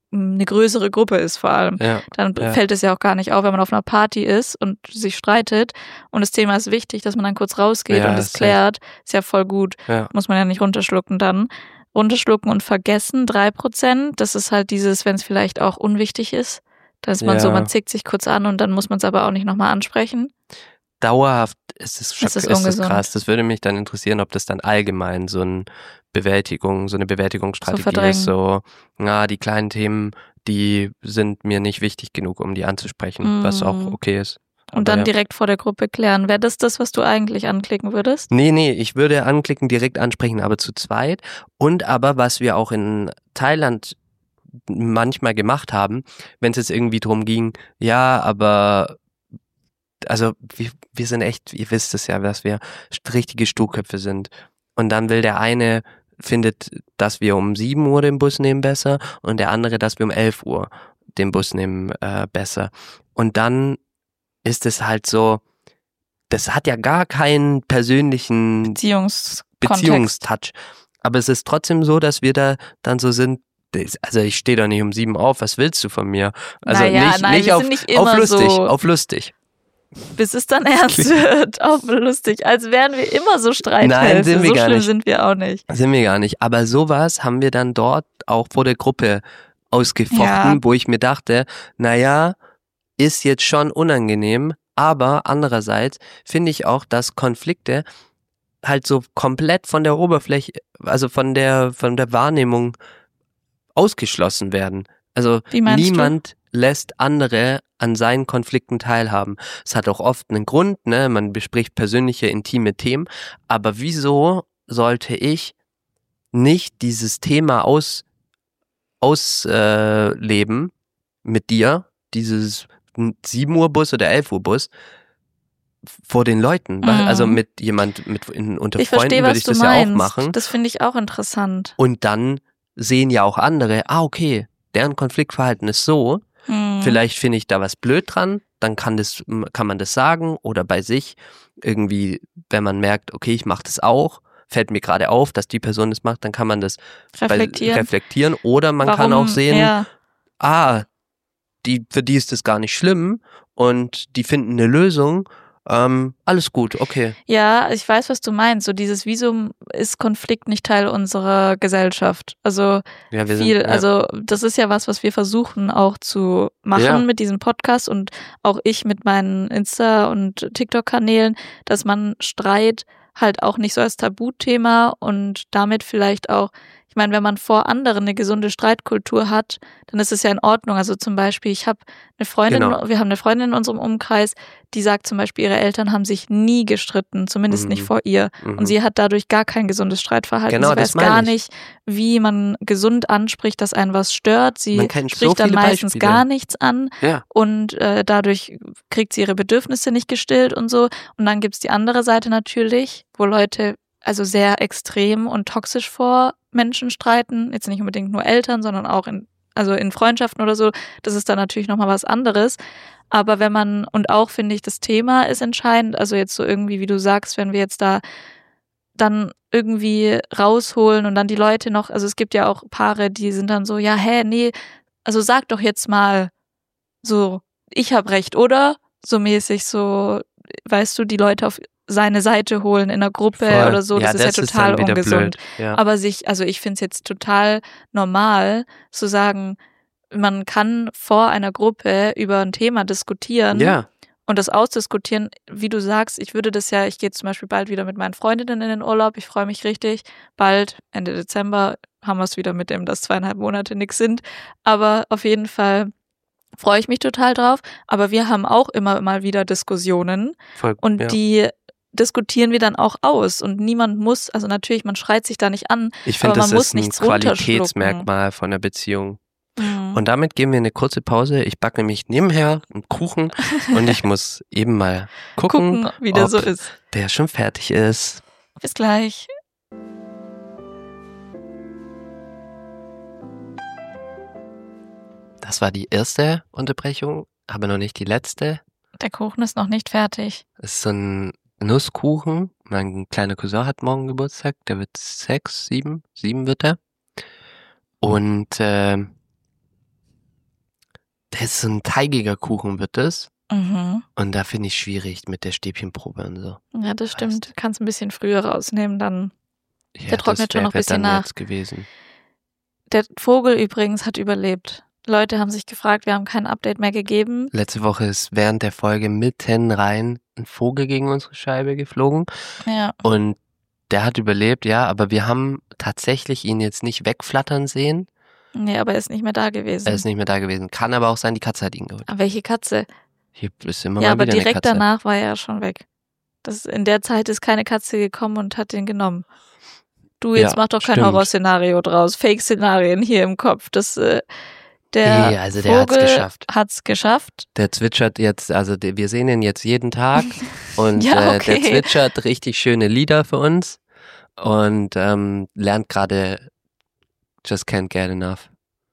eine größere Gruppe ist vor allem. Ja, Dann ja. fällt es ja auch gar nicht auf, wenn man auf einer Party ist und sich streitet und das Thema ist wichtig, dass man dann kurz rausgeht Ja, und es safe. klärt. Ist ja voll gut. Ja. Muss man ja nicht runterschlucken dann. Runterschlucken und vergessen, drei Prozent. Das ist halt dieses, wenn es vielleicht auch unwichtig ist. Da ist man Ja. so, man zickt sich kurz an und dann muss man es aber auch nicht nochmal ansprechen. Dauerhaft ist es, Es ist ist es ungesund. krass. Das würde mich dann interessieren, ob das dann allgemein so ein Bewältigung, so eine Bewältigungsstrategie So verdrängen. ist. So, na, die kleinen Themen, die sind mir nicht wichtig genug, um die anzusprechen, Mm. was auch okay ist. Und Aber dann ja. direkt vor der Gruppe klären. Wäre das das, was du eigentlich anklicken würdest? Nee, nee, ich würde anklicken, direkt ansprechen, aber zu zweit. Und aber, was wir auch in Thailand manchmal gemacht haben, wenn es jetzt irgendwie drum ging, ja, aber also wir, wir sind echt, ihr wisst es ja, dass wir richtige Sturköpfe sind. Und dann will der eine, findet, dass wir um sieben Uhr den Bus nehmen besser und der andere, dass wir um elf Uhr den Bus nehmen äh, besser. Und dann ist es halt so, das hat ja gar keinen persönlichen Beziehungskontext. Beziehungstouch. Aber es ist trotzdem so, dass wir da dann so sind, das- also ich stehe da nicht um sieben auf, was willst du von mir? Also Naja, nicht, nein, nicht, wir auf, sind nicht auf immer lustig, so. auf lustig. Bis es dann ernst wird. Auch lustig. Als wären wir immer so Streithälse. Nein, sind wir so gar schlimm nicht. sind wir auch nicht. Sind wir gar nicht. Aber sowas haben wir dann dort auch vor der Gruppe ausgefochten, Ja. wo ich mir dachte, naja, ist jetzt schon unangenehm, aber andererseits finde ich auch, dass Konflikte halt so komplett von der Oberfläche, also von der, von der Wahrnehmung ausgeschlossen werden. Also Wie meinst du? niemand lässt andere an seinen Konflikten teilhaben. Es hat auch oft einen Grund, ne? Man bespricht persönliche, intime Themen, aber wieso sollte ich nicht dieses Thema aus ausleben mit dir, dieses sieben Uhr Bus oder elf Uhr Bus vor den Leuten, Mhm. also mit jemand mit in, unter Ich Freunden verstehe, würde was ich du das ja auch meinst. machen. Das finde ich auch interessant. Und dann sehen ja auch andere, ah okay, deren Konfliktverhalten ist so, Mhm. vielleicht finde ich da was blöd dran, dann kann das kann man das sagen oder bei sich irgendwie, wenn man merkt, okay, ich mache das auch, fällt mir gerade auf, dass die Person das macht, dann kann man das Reflektieren. Bei, reflektieren oder man Warum, kann auch sehen, ja, ah, die, für die ist das gar nicht schlimm und die finden eine Lösung, ähm, alles gut, okay. ja, ich weiß, was du meinst. So dieses Visum ist Konflikt nicht Teil unserer Gesellschaft. Also Ja, wir sind, viel, ja. also das ist ja was, was wir versuchen auch zu machen Ja. mit diesem Podcast und auch ich mit meinen Insta- und TikTok-Kanälen, dass man Streit halt auch nicht so als Tabuthema und damit vielleicht auch, ich meine, wenn man vor anderen eine gesunde Streitkultur hat, dann ist es ja in Ordnung. Also zum Beispiel, ich habe eine Freundin, Genau. wir haben eine Freundin in unserem Umkreis, die sagt zum Beispiel, ihre Eltern haben sich nie gestritten, zumindest Mhm. nicht vor ihr. Mhm. Und sie hat dadurch gar kein gesundes Streitverhalten. Genau, sie das weiß meine gar ich. nicht, wie man gesund anspricht, dass einen was stört. Sie Man kennt so spricht dann viele meistens Beispiele. gar nichts an Ja, und äh, dadurch kriegt sie ihre Bedürfnisse nicht gestillt und so. Und dann gibt's die andere Seite natürlich, wo Leute also sehr extrem und toxisch vor Menschen streiten. Jetzt nicht unbedingt nur Eltern, sondern auch in, also in Freundschaften oder so. Das ist dann natürlich nochmal was anderes. Aber wenn man, und auch finde ich, das Thema ist entscheidend. Also jetzt so irgendwie, wie du sagst, wenn wir jetzt da dann irgendwie rausholen und dann die Leute noch, also es gibt ja auch Paare, die sind dann so, ja, hä, nee, also sag doch jetzt mal so, ich hab recht, oder? So mäßig, so, weißt du, die Leute auf seine Seite holen in einer Gruppe voll. oder so, das, ist ja total dann wieder ungesund. blöd. Ja. Aber sich, also ich finde es jetzt total normal zu sagen, man kann vor einer Gruppe über ein Thema diskutieren ja, und das ausdiskutieren, wie du sagst, ich würde das ja, ich gehe zum Beispiel bald wieder mit meinen Freundinnen in den Urlaub, ich freue mich richtig, bald, Ende Dezember, haben wir es wieder mit dem, dass zweieinhalb Monate nix sind, aber auf jeden Fall freue ich mich total drauf, aber wir haben auch immer mal wieder Diskussionen voll. und ja. die diskutieren wir dann auch aus und niemand muss, also natürlich, man schreit sich da nicht an, Ich finde, aber das man muss ist ein nichts runterschlucken. Qualitätsmerkmal von der Beziehung. Mhm. Und damit geben wir eine kurze Pause. Ich backe nämlich nebenher einen Kuchen und ich muss eben mal gucken, gucken, wie der ob so ist. der schon fertig ist. Bis gleich. Das war die erste Unterbrechung, aber noch nicht die letzte. Der Kuchen ist noch nicht fertig. Es ist so ein Nusskuchen. Mein kleiner Cousin hat morgen Geburtstag. Der wird sechs, sieben, sieben wird er. Und äh, Das ist so ein teigiger Kuchen, wird das. Mhm. Und da finde ich schwierig mit der Stäbchenprobe und so. Ja, das stimmt. Kannst ein bisschen früher rausnehmen, dann. Ja, Der trocknet das schon noch ein wäre bisschen dann nach. jetzt gewesen. Der Vogel übrigens hat überlebt. Leute haben sich gefragt, wir haben kein Update mehr gegeben. Letzte Woche ist während der Folge mitten rein ein Vogel gegen unsere Scheibe geflogen. Ja. Und der hat überlebt, ja, aber wir haben tatsächlich ihn jetzt nicht wegflattern sehen. Nee, aber er ist nicht mehr da gewesen. Er ist nicht mehr da gewesen. Kann aber auch sein, die Katze hat ihn geholt. Aber welche Katze? Hier ist immer Ja, mal aber wieder eine direkt Katze. danach war er schon weg. Das, in der Zeit ist keine Katze gekommen und hat den genommen. Du, jetzt Ja, mach doch kein stimmt. Horrorszenario draus. Fake-Szenarien hier im Kopf. Das, äh, der Nee, also der hat's Vogel geschafft. hat's geschafft. Der zwitschert jetzt, also der, wir sehen ihn jetzt jeden Tag und Ja, äh, okay. der zwitschert richtig schöne Lieder für uns und ähm, lernt gerade Just Can't Get Enough.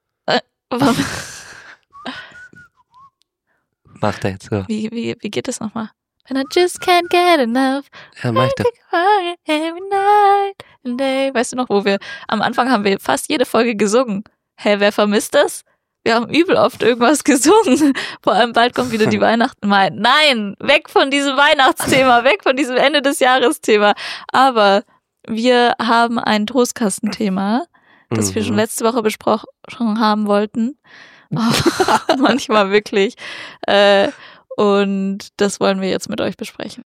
Macht er jetzt so. Wie, wie, wie geht das nochmal? And I just can't get enough. Ja, mach ich doch. Every night and day. Weißt du noch, wo wir, am Anfang haben wir fast jede Folge gesungen. Hä, wer vermisst das? Wir haben übel oft irgendwas gesungen. Vor allem bald kommt wieder die Weihnachten. Nein, weg von diesem Weihnachtsthema, weg von diesem Ende des Jahres-Thema. Aber wir haben ein Trostkastenthema, das Mhm. wir schon letzte Woche besprochen haben wollten. Oh, manchmal wirklich. Äh, und das wollen wir jetzt mit euch besprechen.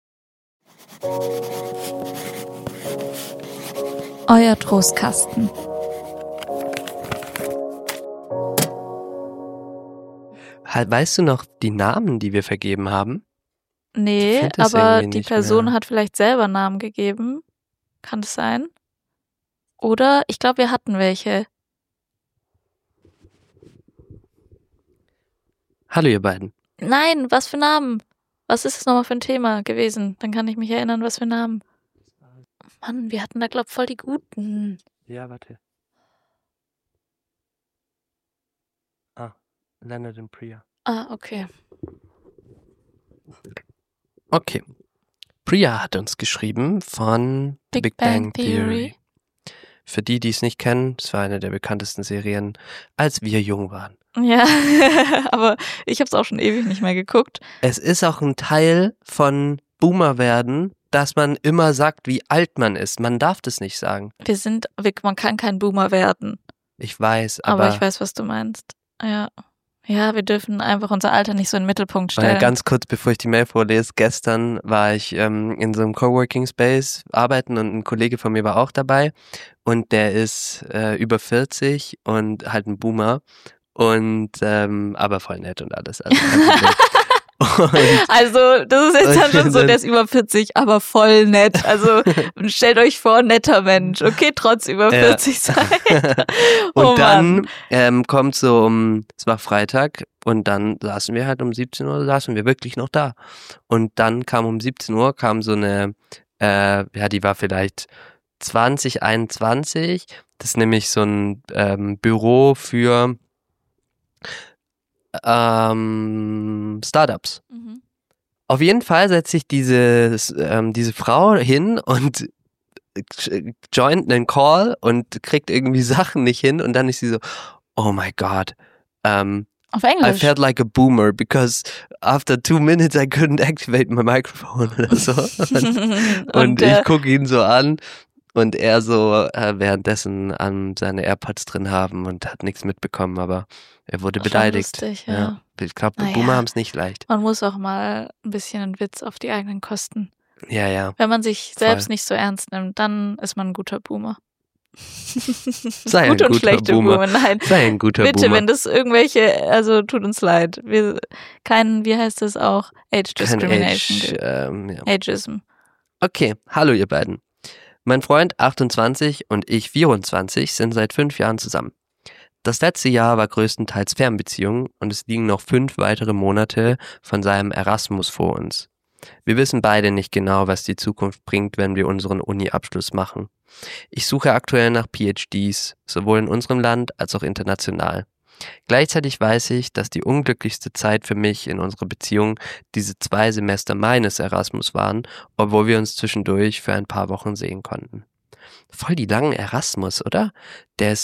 Euer Trostkasten. Halt, weißt du noch die Namen, die wir vergeben haben? Ich Nee, find das aber irgendwie die nicht Person mehr. hat vielleicht selber Namen gegeben. Kann das sein? Oder ich glaube, wir hatten welche. Hallo ihr beiden. Nein, was für Namen? Was ist das nochmal für ein Thema gewesen? Dann kann ich mich erinnern, was für Namen. Mann, wir hatten da, glaub ich, voll die guten. Ja, warte. Ah, Leonard und Priya. Ah, okay. Okay. Priya hat uns geschrieben von Big Big Bang Bang Theory. Theory. Für die, die es nicht kennen, es war eine der bekanntesten Serien, als wir jung waren. Ja, aber ich habe es auch schon ewig nicht mehr geguckt. Es ist auch ein Teil von Boomer werden, dass man immer sagt, wie alt man ist. Man darf das nicht sagen. Wir sind, wir- man kann kein Boomer werden. Ich weiß, Aber, aber, ich weiß, was du meinst. Ja. Ja, wir dürfen einfach unser Alter nicht so in den Mittelpunkt äh, stellen. ganz kurz, bevor ich die Mail vorlese, gestern war ich ähm, in so einem Coworking Space arbeiten und ein Kollege von mir war auch dabei und der ist äh, über vierzig und halt ein Boomer und ähm, aber voll nett und alles. Also kein Problem. Und Also, das ist jetzt dann schon so, dann- der ist über vierzig, aber voll nett. Also, stellt euch vor, netter Mensch. Okay, trotz über Ja. vierzig seid. Und Oh dann Mann. ähm, kommt so um, es war Freitag und dann saßen wir halt um siebzehn Uhr, saßen wir wirklich noch da. Und dann kam um siebzehn Uhr, kam so eine, äh, ja, die war vielleicht zwanzig einundzwanzig. Das ist nämlich so ein ähm, Büro für ähm, Startups. Mhm. Auf jeden Fall setzt sich diese, ähm, diese Frau hin und joint einen Call und kriegt irgendwie Sachen nicht hin und dann ist sie so, oh my God, um, Auf I Englisch. felt like a boomer because after two minutes I couldn't activate my microphone oder so. Und, und äh, ich gucke ihn so an und er so äh, währenddessen an seine AirPods drin haben und hat nichts mitbekommen, aber er wurde schon beleidigt. lustig, ja. Ich glaube, Naja. Boomer haben es nicht leicht. Man muss auch mal ein bisschen einen Witz auf die eigenen Kosten. Ja, ja. Wenn man sich selbst Voll. nicht so ernst nimmt, dann ist man ein guter Boomer. Sei ein Gute und guter schlechte Boomer. Boomer. Nein. Sei ein guter Bitte, Boomer. wenn das irgendwelche, also tut uns leid. Wir, kein, wie heißt das auch? Age Kein Discrimination. Age, gibt. ähm, ja. Ageism. Okay, hallo ihr beiden. Mein Freund achtundzwanzig und ich vierundzwanzig sind seit fünf Jahren zusammen. Das letzte Jahr war größtenteils Fernbeziehung und es liegen noch fünf weitere Monate von seinem Erasmus vor uns. Wir wissen beide nicht genau, was die Zukunft bringt, wenn wir unseren Uni-Abschluss machen. Ich suche aktuell nach P H Ds, sowohl in unserem Land als auch international. Gleichzeitig weiß ich, dass die unglücklichste Zeit für mich in unserer Beziehung diese zwei Semester meines Erasmus waren, obwohl wir uns zwischendurch für ein paar Wochen sehen konnten. Voll die langen Erasmus, oder? Der ist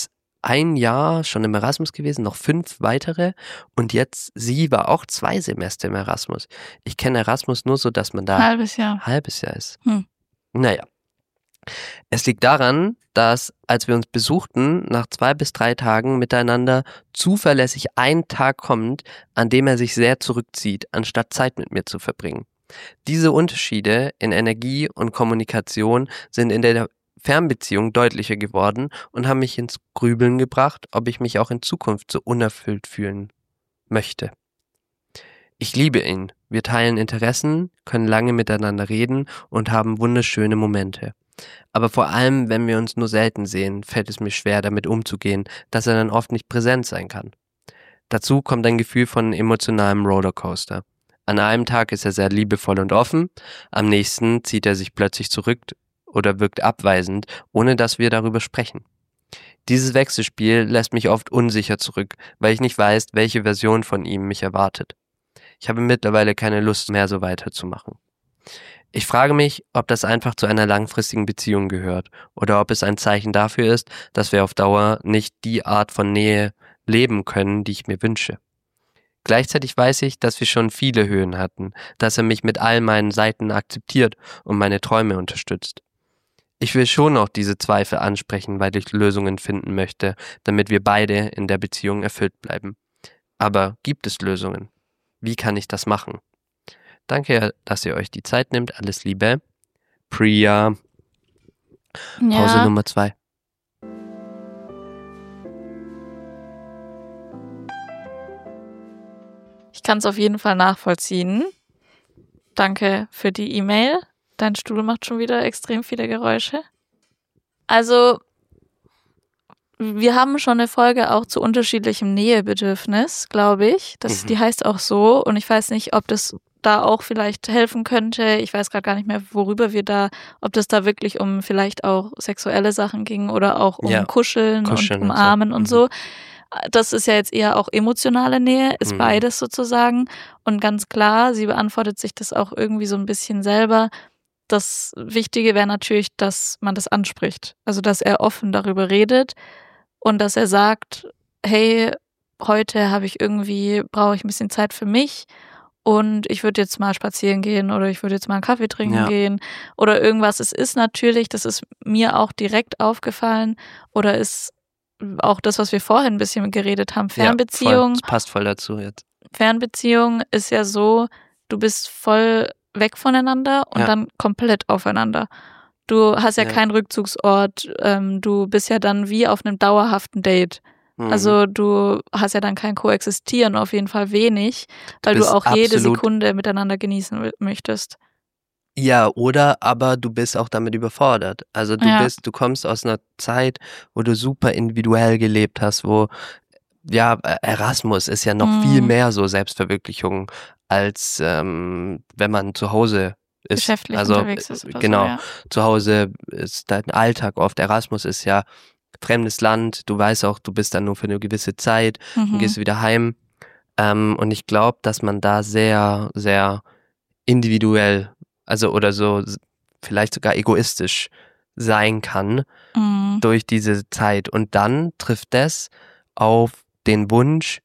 ein Jahr schon im Erasmus gewesen, noch fünf weitere und jetzt, sie war auch zwei Semester im Erasmus. Ich kenne Erasmus nur so, dass man da Halbes Jahr. halbes Jahr ist. Hm. Naja. Es liegt daran, dass, als wir uns besuchten, nach zwei bis drei Tagen miteinander zuverlässig ein Tag kommt, an dem er sich sehr zurückzieht, anstatt Zeit mit mir zu verbringen. Diese Unterschiede in Energie und Kommunikation sind in der Fernbeziehung deutlicher geworden und haben mich ins Grübeln gebracht, ob ich mich auch in Zukunft so unerfüllt fühlen möchte. Ich liebe ihn. Wir teilen Interessen, können lange miteinander reden und haben wunderschöne Momente. Aber vor allem, wenn wir uns nur selten sehen, fällt es mir schwer, damit umzugehen, dass er dann oft nicht präsent sein kann. Dazu kommt ein Gefühl von emotionalem Rollercoaster. An einem Tag ist er sehr liebevoll und offen, am nächsten zieht er sich plötzlich zurück oder wirkt abweisend, ohne dass wir darüber sprechen. Dieses Wechselspiel lässt mich oft unsicher zurück, weil ich nicht weiß, welche Version von ihm mich erwartet. Ich habe mittlerweile keine Lust mehr, so weiterzumachen. Ich frage mich, ob das einfach zu einer langfristigen Beziehung gehört oder ob es ein Zeichen dafür ist, dass wir auf Dauer nicht die Art von Nähe leben können, die ich mir wünsche. Gleichzeitig weiß ich, dass wir schon viele Höhen hatten, dass er mich mit all meinen Seiten akzeptiert und meine Träume unterstützt. Ich will schon noch diese Zweifel ansprechen, weil ich Lösungen finden möchte, damit wir beide in der Beziehung erfüllt bleiben. Aber gibt es Lösungen? Wie kann ich das machen? Danke, dass ihr euch die Zeit nehmt. Alles Liebe. Priya. Pause Ja. Nummer zwei. Ich kann es auf jeden Fall nachvollziehen. Danke für die E-Mail. Dein Stuhl macht schon wieder extrem viele Geräusche. Also, wir haben schon eine Folge auch zu unterschiedlichem Nähebedürfnis, glaube ich. Das, Mhm. Die heißt auch so. Und ich weiß nicht, ob das da auch vielleicht helfen könnte. Ich weiß gerade gar nicht mehr, worüber wir da, ob das da wirklich um vielleicht auch sexuelle Sachen ging oder auch um Ja, Kuscheln, Kuscheln und und so. Umarmen und Mhm. so. Das ist ja jetzt eher auch emotionale Nähe, ist Mhm. beides sozusagen. Und ganz klar, sie beantwortet sich das auch irgendwie so ein bisschen selber. Das Wichtige wäre natürlich, dass man das anspricht. Also, dass er offen darüber redet und dass er sagt, hey, heute habe ich irgendwie, brauche ich ein bisschen Zeit für mich und ich würde jetzt mal spazieren gehen oder ich würde jetzt mal einen Kaffee trinken Ja. gehen oder irgendwas. Es ist natürlich, das ist mir auch direkt aufgefallen oder ist auch das, was wir vorhin ein bisschen geredet haben, Ja, voll. Fernbeziehung. Das passt voll dazu jetzt. Fernbeziehung ist ja so, du bist voll weg voneinander und Ja. dann komplett aufeinander. Du hast ja, Ja. keinen Rückzugsort, ähm, du bist ja dann wie auf einem dauerhaften Date. Mhm. Also du hast ja dann kein Koexistieren, auf jeden Fall wenig, weil du, bist auch jede absolut- Sekunde miteinander genießen wi- möchtest. Ja, oder aber du bist auch damit überfordert. Also du Ja. bist, du kommst aus einer Zeit, wo du super individuell gelebt hast, wo ja, Erasmus ist ja noch Mhm. viel mehr so Selbstverwirklichung, als ähm, wenn man zu Hause ist. Geschäftlich also unterwegs ist oder genau, so, ja. zu Hause ist dein Alltag oft. Erasmus ist ja fremdes Land, du weißt auch, du bist dann nur für eine gewisse Zeit, dann Mhm. gehst du wieder heim. Ähm, und ich glaube, dass man da sehr, sehr individuell, also oder so s- vielleicht sogar egoistisch sein kann Mhm. durch diese Zeit. Und dann trifft das auf den Wunsch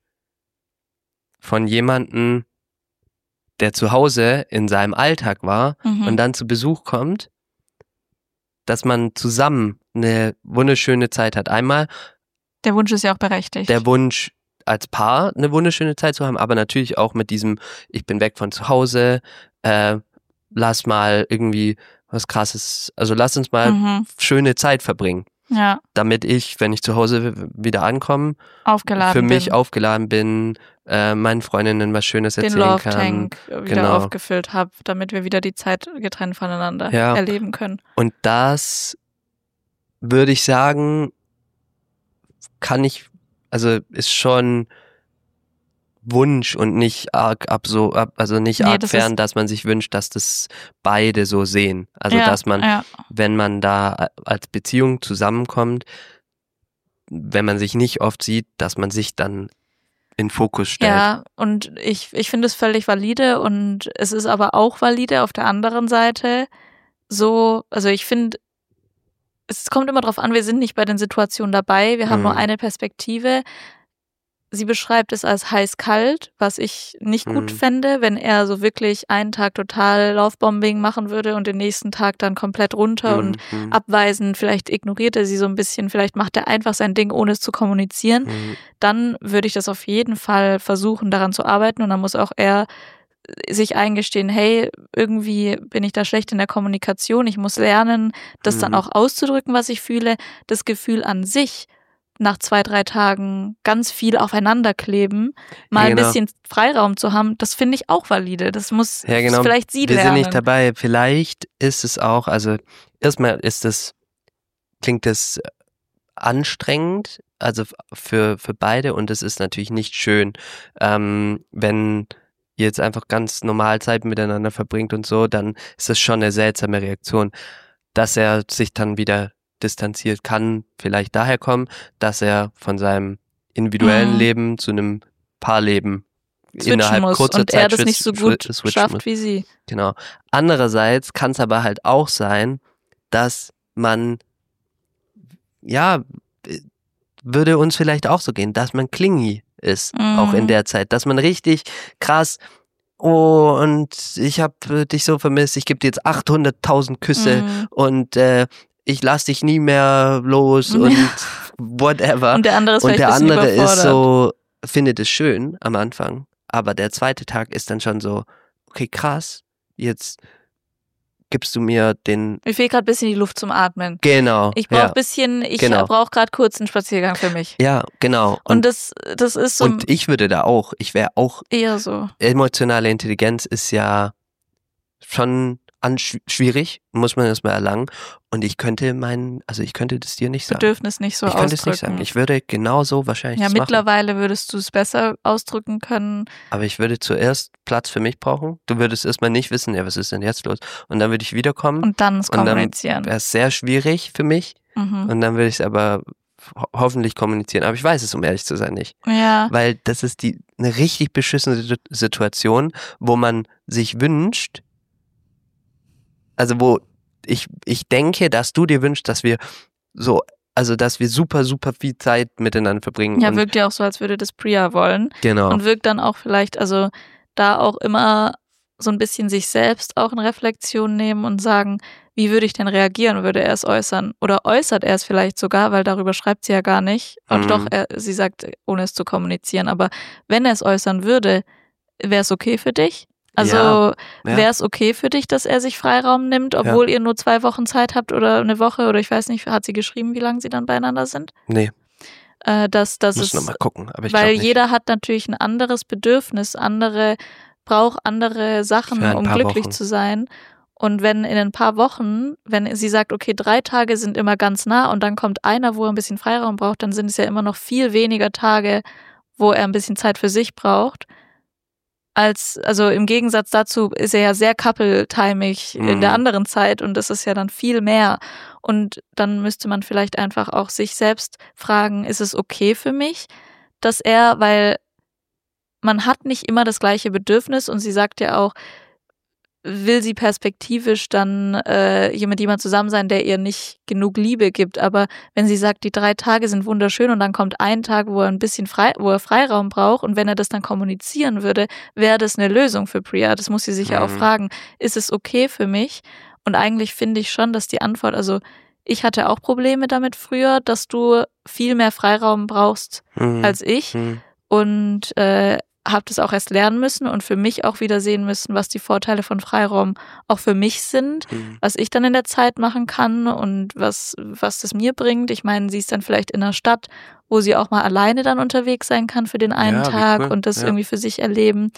von jemandem, der zu Hause in seinem Alltag war Mhm. und dann zu Besuch kommt, dass man zusammen eine wunderschöne Zeit hat. Einmal Der Wunsch ist ja auch berechtigt. der Wunsch, als Paar eine wunderschöne Zeit zu haben, aber natürlich auch mit diesem, ich bin weg von zu Hause, äh, lass mal irgendwie was Krasses, also lass uns mal Mhm. schöne Zeit verbringen, Ja, damit ich, wenn ich zu Hause w- wieder ankomme, aufgeladen für mich bin. aufgeladen bin, äh, meinen Freundinnen was Schönes Den erzählen Love kann. Tank wieder Genau. aufgefüllt habe, damit wir wieder die Zeit getrennt voneinander Ja. erleben können. Und das würde ich sagen, kann ich, also ist schon Wunsch und nicht arg ab so, ab, also nicht Nee, arg das fern, ist- dass man sich wünscht, dass das beide so sehen. Also ja, dass man, ja, wenn man da als Beziehung zusammenkommt, wenn man sich nicht oft sieht, dass man sich dann in Fokus stellt. ja, und ich, ich finde es völlig valide und es ist aber auch valide auf der anderen Seite so, also ich finde, es kommt immer drauf an, wir sind nicht bei den Situationen dabei, wir haben Mhm. nur eine Perspektive. Sie beschreibt es als heiß-kalt, was ich nicht gut Mhm. fände, wenn er so wirklich einen Tag total Lovebombing machen würde und den nächsten Tag dann komplett runter und Mhm. abweisend, vielleicht ignoriert er sie so ein bisschen, vielleicht macht er einfach sein Ding, ohne es zu kommunizieren. Mhm. Dann würde ich das auf jeden Fall versuchen, daran zu arbeiten und dann muss auch er sich eingestehen, hey, irgendwie bin ich da schlecht in der Kommunikation, ich muss lernen, das dann Mhm. auch auszudrücken, was ich fühle. Das Gefühl an sich, nach zwei, drei Tagen ganz viel aufeinander kleben, mal Ja, ein genau. bisschen Freiraum zu haben, das finde ich auch valide. Das muss Ja, genau. vielleicht sie Wir lernen. sind nicht dabei. Vielleicht ist es auch, also erstmal ist es, klingt es anstrengend, also f- für, für beide und es ist natürlich nicht schön, ähm, wenn ihr jetzt einfach ganz normal Zeit miteinander verbringt und so, dann ist das schon eine seltsame Reaktion. Dass er sich dann wieder distanziert, kann vielleicht daher kommen, dass er von seinem individuellen Mhm. Leben zu einem Paarleben Switchen innerhalb muss kurzer und Zeit er das switch- nicht so switch- gut switchen schafft muss. wie sie. Genau. Andererseits kann es aber halt auch sein, dass man, ja, äh, würde uns vielleicht auch so gehen, dass man clingy ist, auch in Mhm. der Zeit, dass man richtig krass, oh, und ich habe dich so vermisst, ich gebe dir jetzt achthunderttausend Küsse Mhm. und äh, ich lass dich nie mehr los und whatever. Und der andere ist Und vielleicht der ein bisschen andere ist überfordert. so, findet es schön am Anfang, aber der zweite Tag ist dann schon so, okay, krass, jetzt gibst du mir den, Mir fehlt gerade ein bisschen die Luft zum Atmen. genau, Ich brauche ja, ein bisschen, ich genau. brauche gerade kurz einen Spaziergang für mich. ja, genau. Und, Und, das, das ist so und ich würde da auch, ich wäre auch, eher so. emotionale Intelligenz ist ja schon an, schwierig, muss man erstmal erlangen. Und ich könnte meinen, also ich könnte das dir nicht sagen. Bedürfnis nicht so ich könnte es ausdrücken. nicht sagen. Ich würde genauso wahrscheinlich Ja, das machen. mittlerweile würdest du es besser ausdrücken können. Aber ich würde zuerst Platz für mich brauchen. Du würdest erstmal nicht wissen, ja, was ist denn jetzt los? Und dann würde ich wiederkommen. Und dann es Und dann kommunizieren. wäre es sehr schwierig für mich. Mhm. Und dann würde ich es aber ho hoffentlich kommunizieren. Aber ich weiß es, um ehrlich zu sein, nicht. Ja. Weil das ist die eine richtig beschissene Situ- Situation, wo man sich wünscht, also wo ich, ich denke, dass du dir wünschst, dass wir so, also dass wir super, super viel Zeit miteinander verbringen. Ja, und wirkt ja auch so, als würde das Priya wollen. genau. Und wirkt dann auch vielleicht, also da auch immer so ein bisschen sich selbst auch in Reflexion nehmen und sagen, wie würde ich denn reagieren, würde er es äußern? Oder äußert er es vielleicht sogar, weil darüber schreibt sie ja gar nicht. Und Mhm. doch, er, sie sagt, ohne es zu kommunizieren. Aber wenn er es äußern würde, wäre es okay für dich? Also Ja, ja. wäre es okay für dich, dass er sich Freiraum nimmt, obwohl ihr nur zwei Wochen Zeit habt oder eine Woche oder ich weiß nicht, hat sie geschrieben, wie lange sie dann beieinander sind? Nee, Äh, dass das muss ist, noch mal gucken. Aber ich weil glaub nicht. jeder hat natürlich ein anderes Bedürfnis, andere braucht andere Sachen, Für ein um paar glücklich Wochen. zu sein. Und wenn in ein paar Wochen, wenn sie sagt, okay, drei Tage sind immer ganz nah und dann kommt einer, wo er ein bisschen Freiraum braucht, dann sind es ja immer noch viel weniger Tage, wo er ein bisschen Zeit für sich braucht. Als, also im Gegensatz dazu ist er ja sehr couple-timig Mhm. in der anderen Zeit und das ist ja dann viel mehr. Und dann müsste man vielleicht einfach auch sich selbst fragen, ist es okay für mich, dass er, weil man hat nicht immer das gleiche Bedürfnis und sie sagt ja auch, will sie perspektivisch dann äh, mit jemand zusammen sein, der ihr nicht genug Liebe gibt. Aber wenn sie sagt, die drei Tage sind wunderschön und dann kommt ein Tag, wo er ein bisschen frei, wo er Freiraum braucht und wenn er das dann kommunizieren würde, wäre das eine Lösung für Priya. Das muss sie sich ja auch Mhm. fragen, ist es okay für mich? Und eigentlich finde ich schon, dass die Antwort, also ich hatte auch Probleme damit früher, dass du viel mehr Freiraum brauchst Mhm. als ich Mhm. und äh, habe das auch erst lernen müssen und für mich auch wieder sehen müssen, was die Vorteile von Freiraum auch für mich sind, Mhm. was ich dann in der Zeit machen kann und was, was das mir bringt. Ich meine, sie ist dann vielleicht in einer Stadt, wo sie auch mal alleine dann unterwegs sein kann für den einen Ja, wie Tag cool. und das Ja. irgendwie für sich erleben.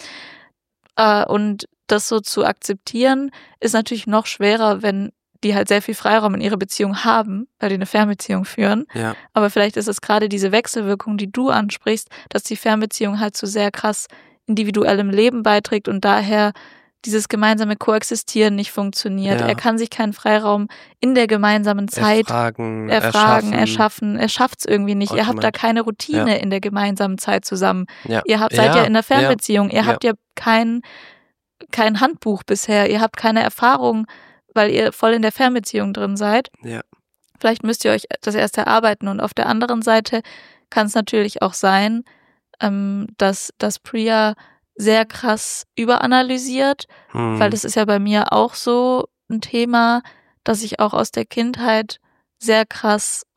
Äh, und das so zu akzeptieren, ist natürlich noch schwerer, wenn die halt sehr viel Freiraum in ihrer Beziehung haben, weil die eine Fernbeziehung führen. Ja. Aber vielleicht ist es gerade diese Wechselwirkung, die du ansprichst, dass die Fernbeziehung halt zu sehr krass individuellem Leben beiträgt und daher dieses gemeinsame Koexistieren nicht funktioniert. Ja. Er kann sich keinen Freiraum in der gemeinsamen Zeit Erfragen, erfragen, erschaffen. erschaffen. Er schafft es irgendwie nicht. Ihr habt da Automatisch. keine Routine in der gemeinsamen Zeit zusammen. Ja. Ihr habt, seid Ja, ja in der Fernbeziehung. Ihr ja. habt ja kein, kein Handbuch bisher. Ihr habt keine Erfahrung, weil ihr voll in der Fernbeziehung drin seid. Ja. Vielleicht müsst ihr euch das erst erarbeiten. Und auf der anderen Seite kann es natürlich auch sein, ähm, dass, dass Priya sehr krass überanalysiert, Hm. weil das ist ja bei mir auch so ein Thema, dass ich auch aus der Kindheit sehr krass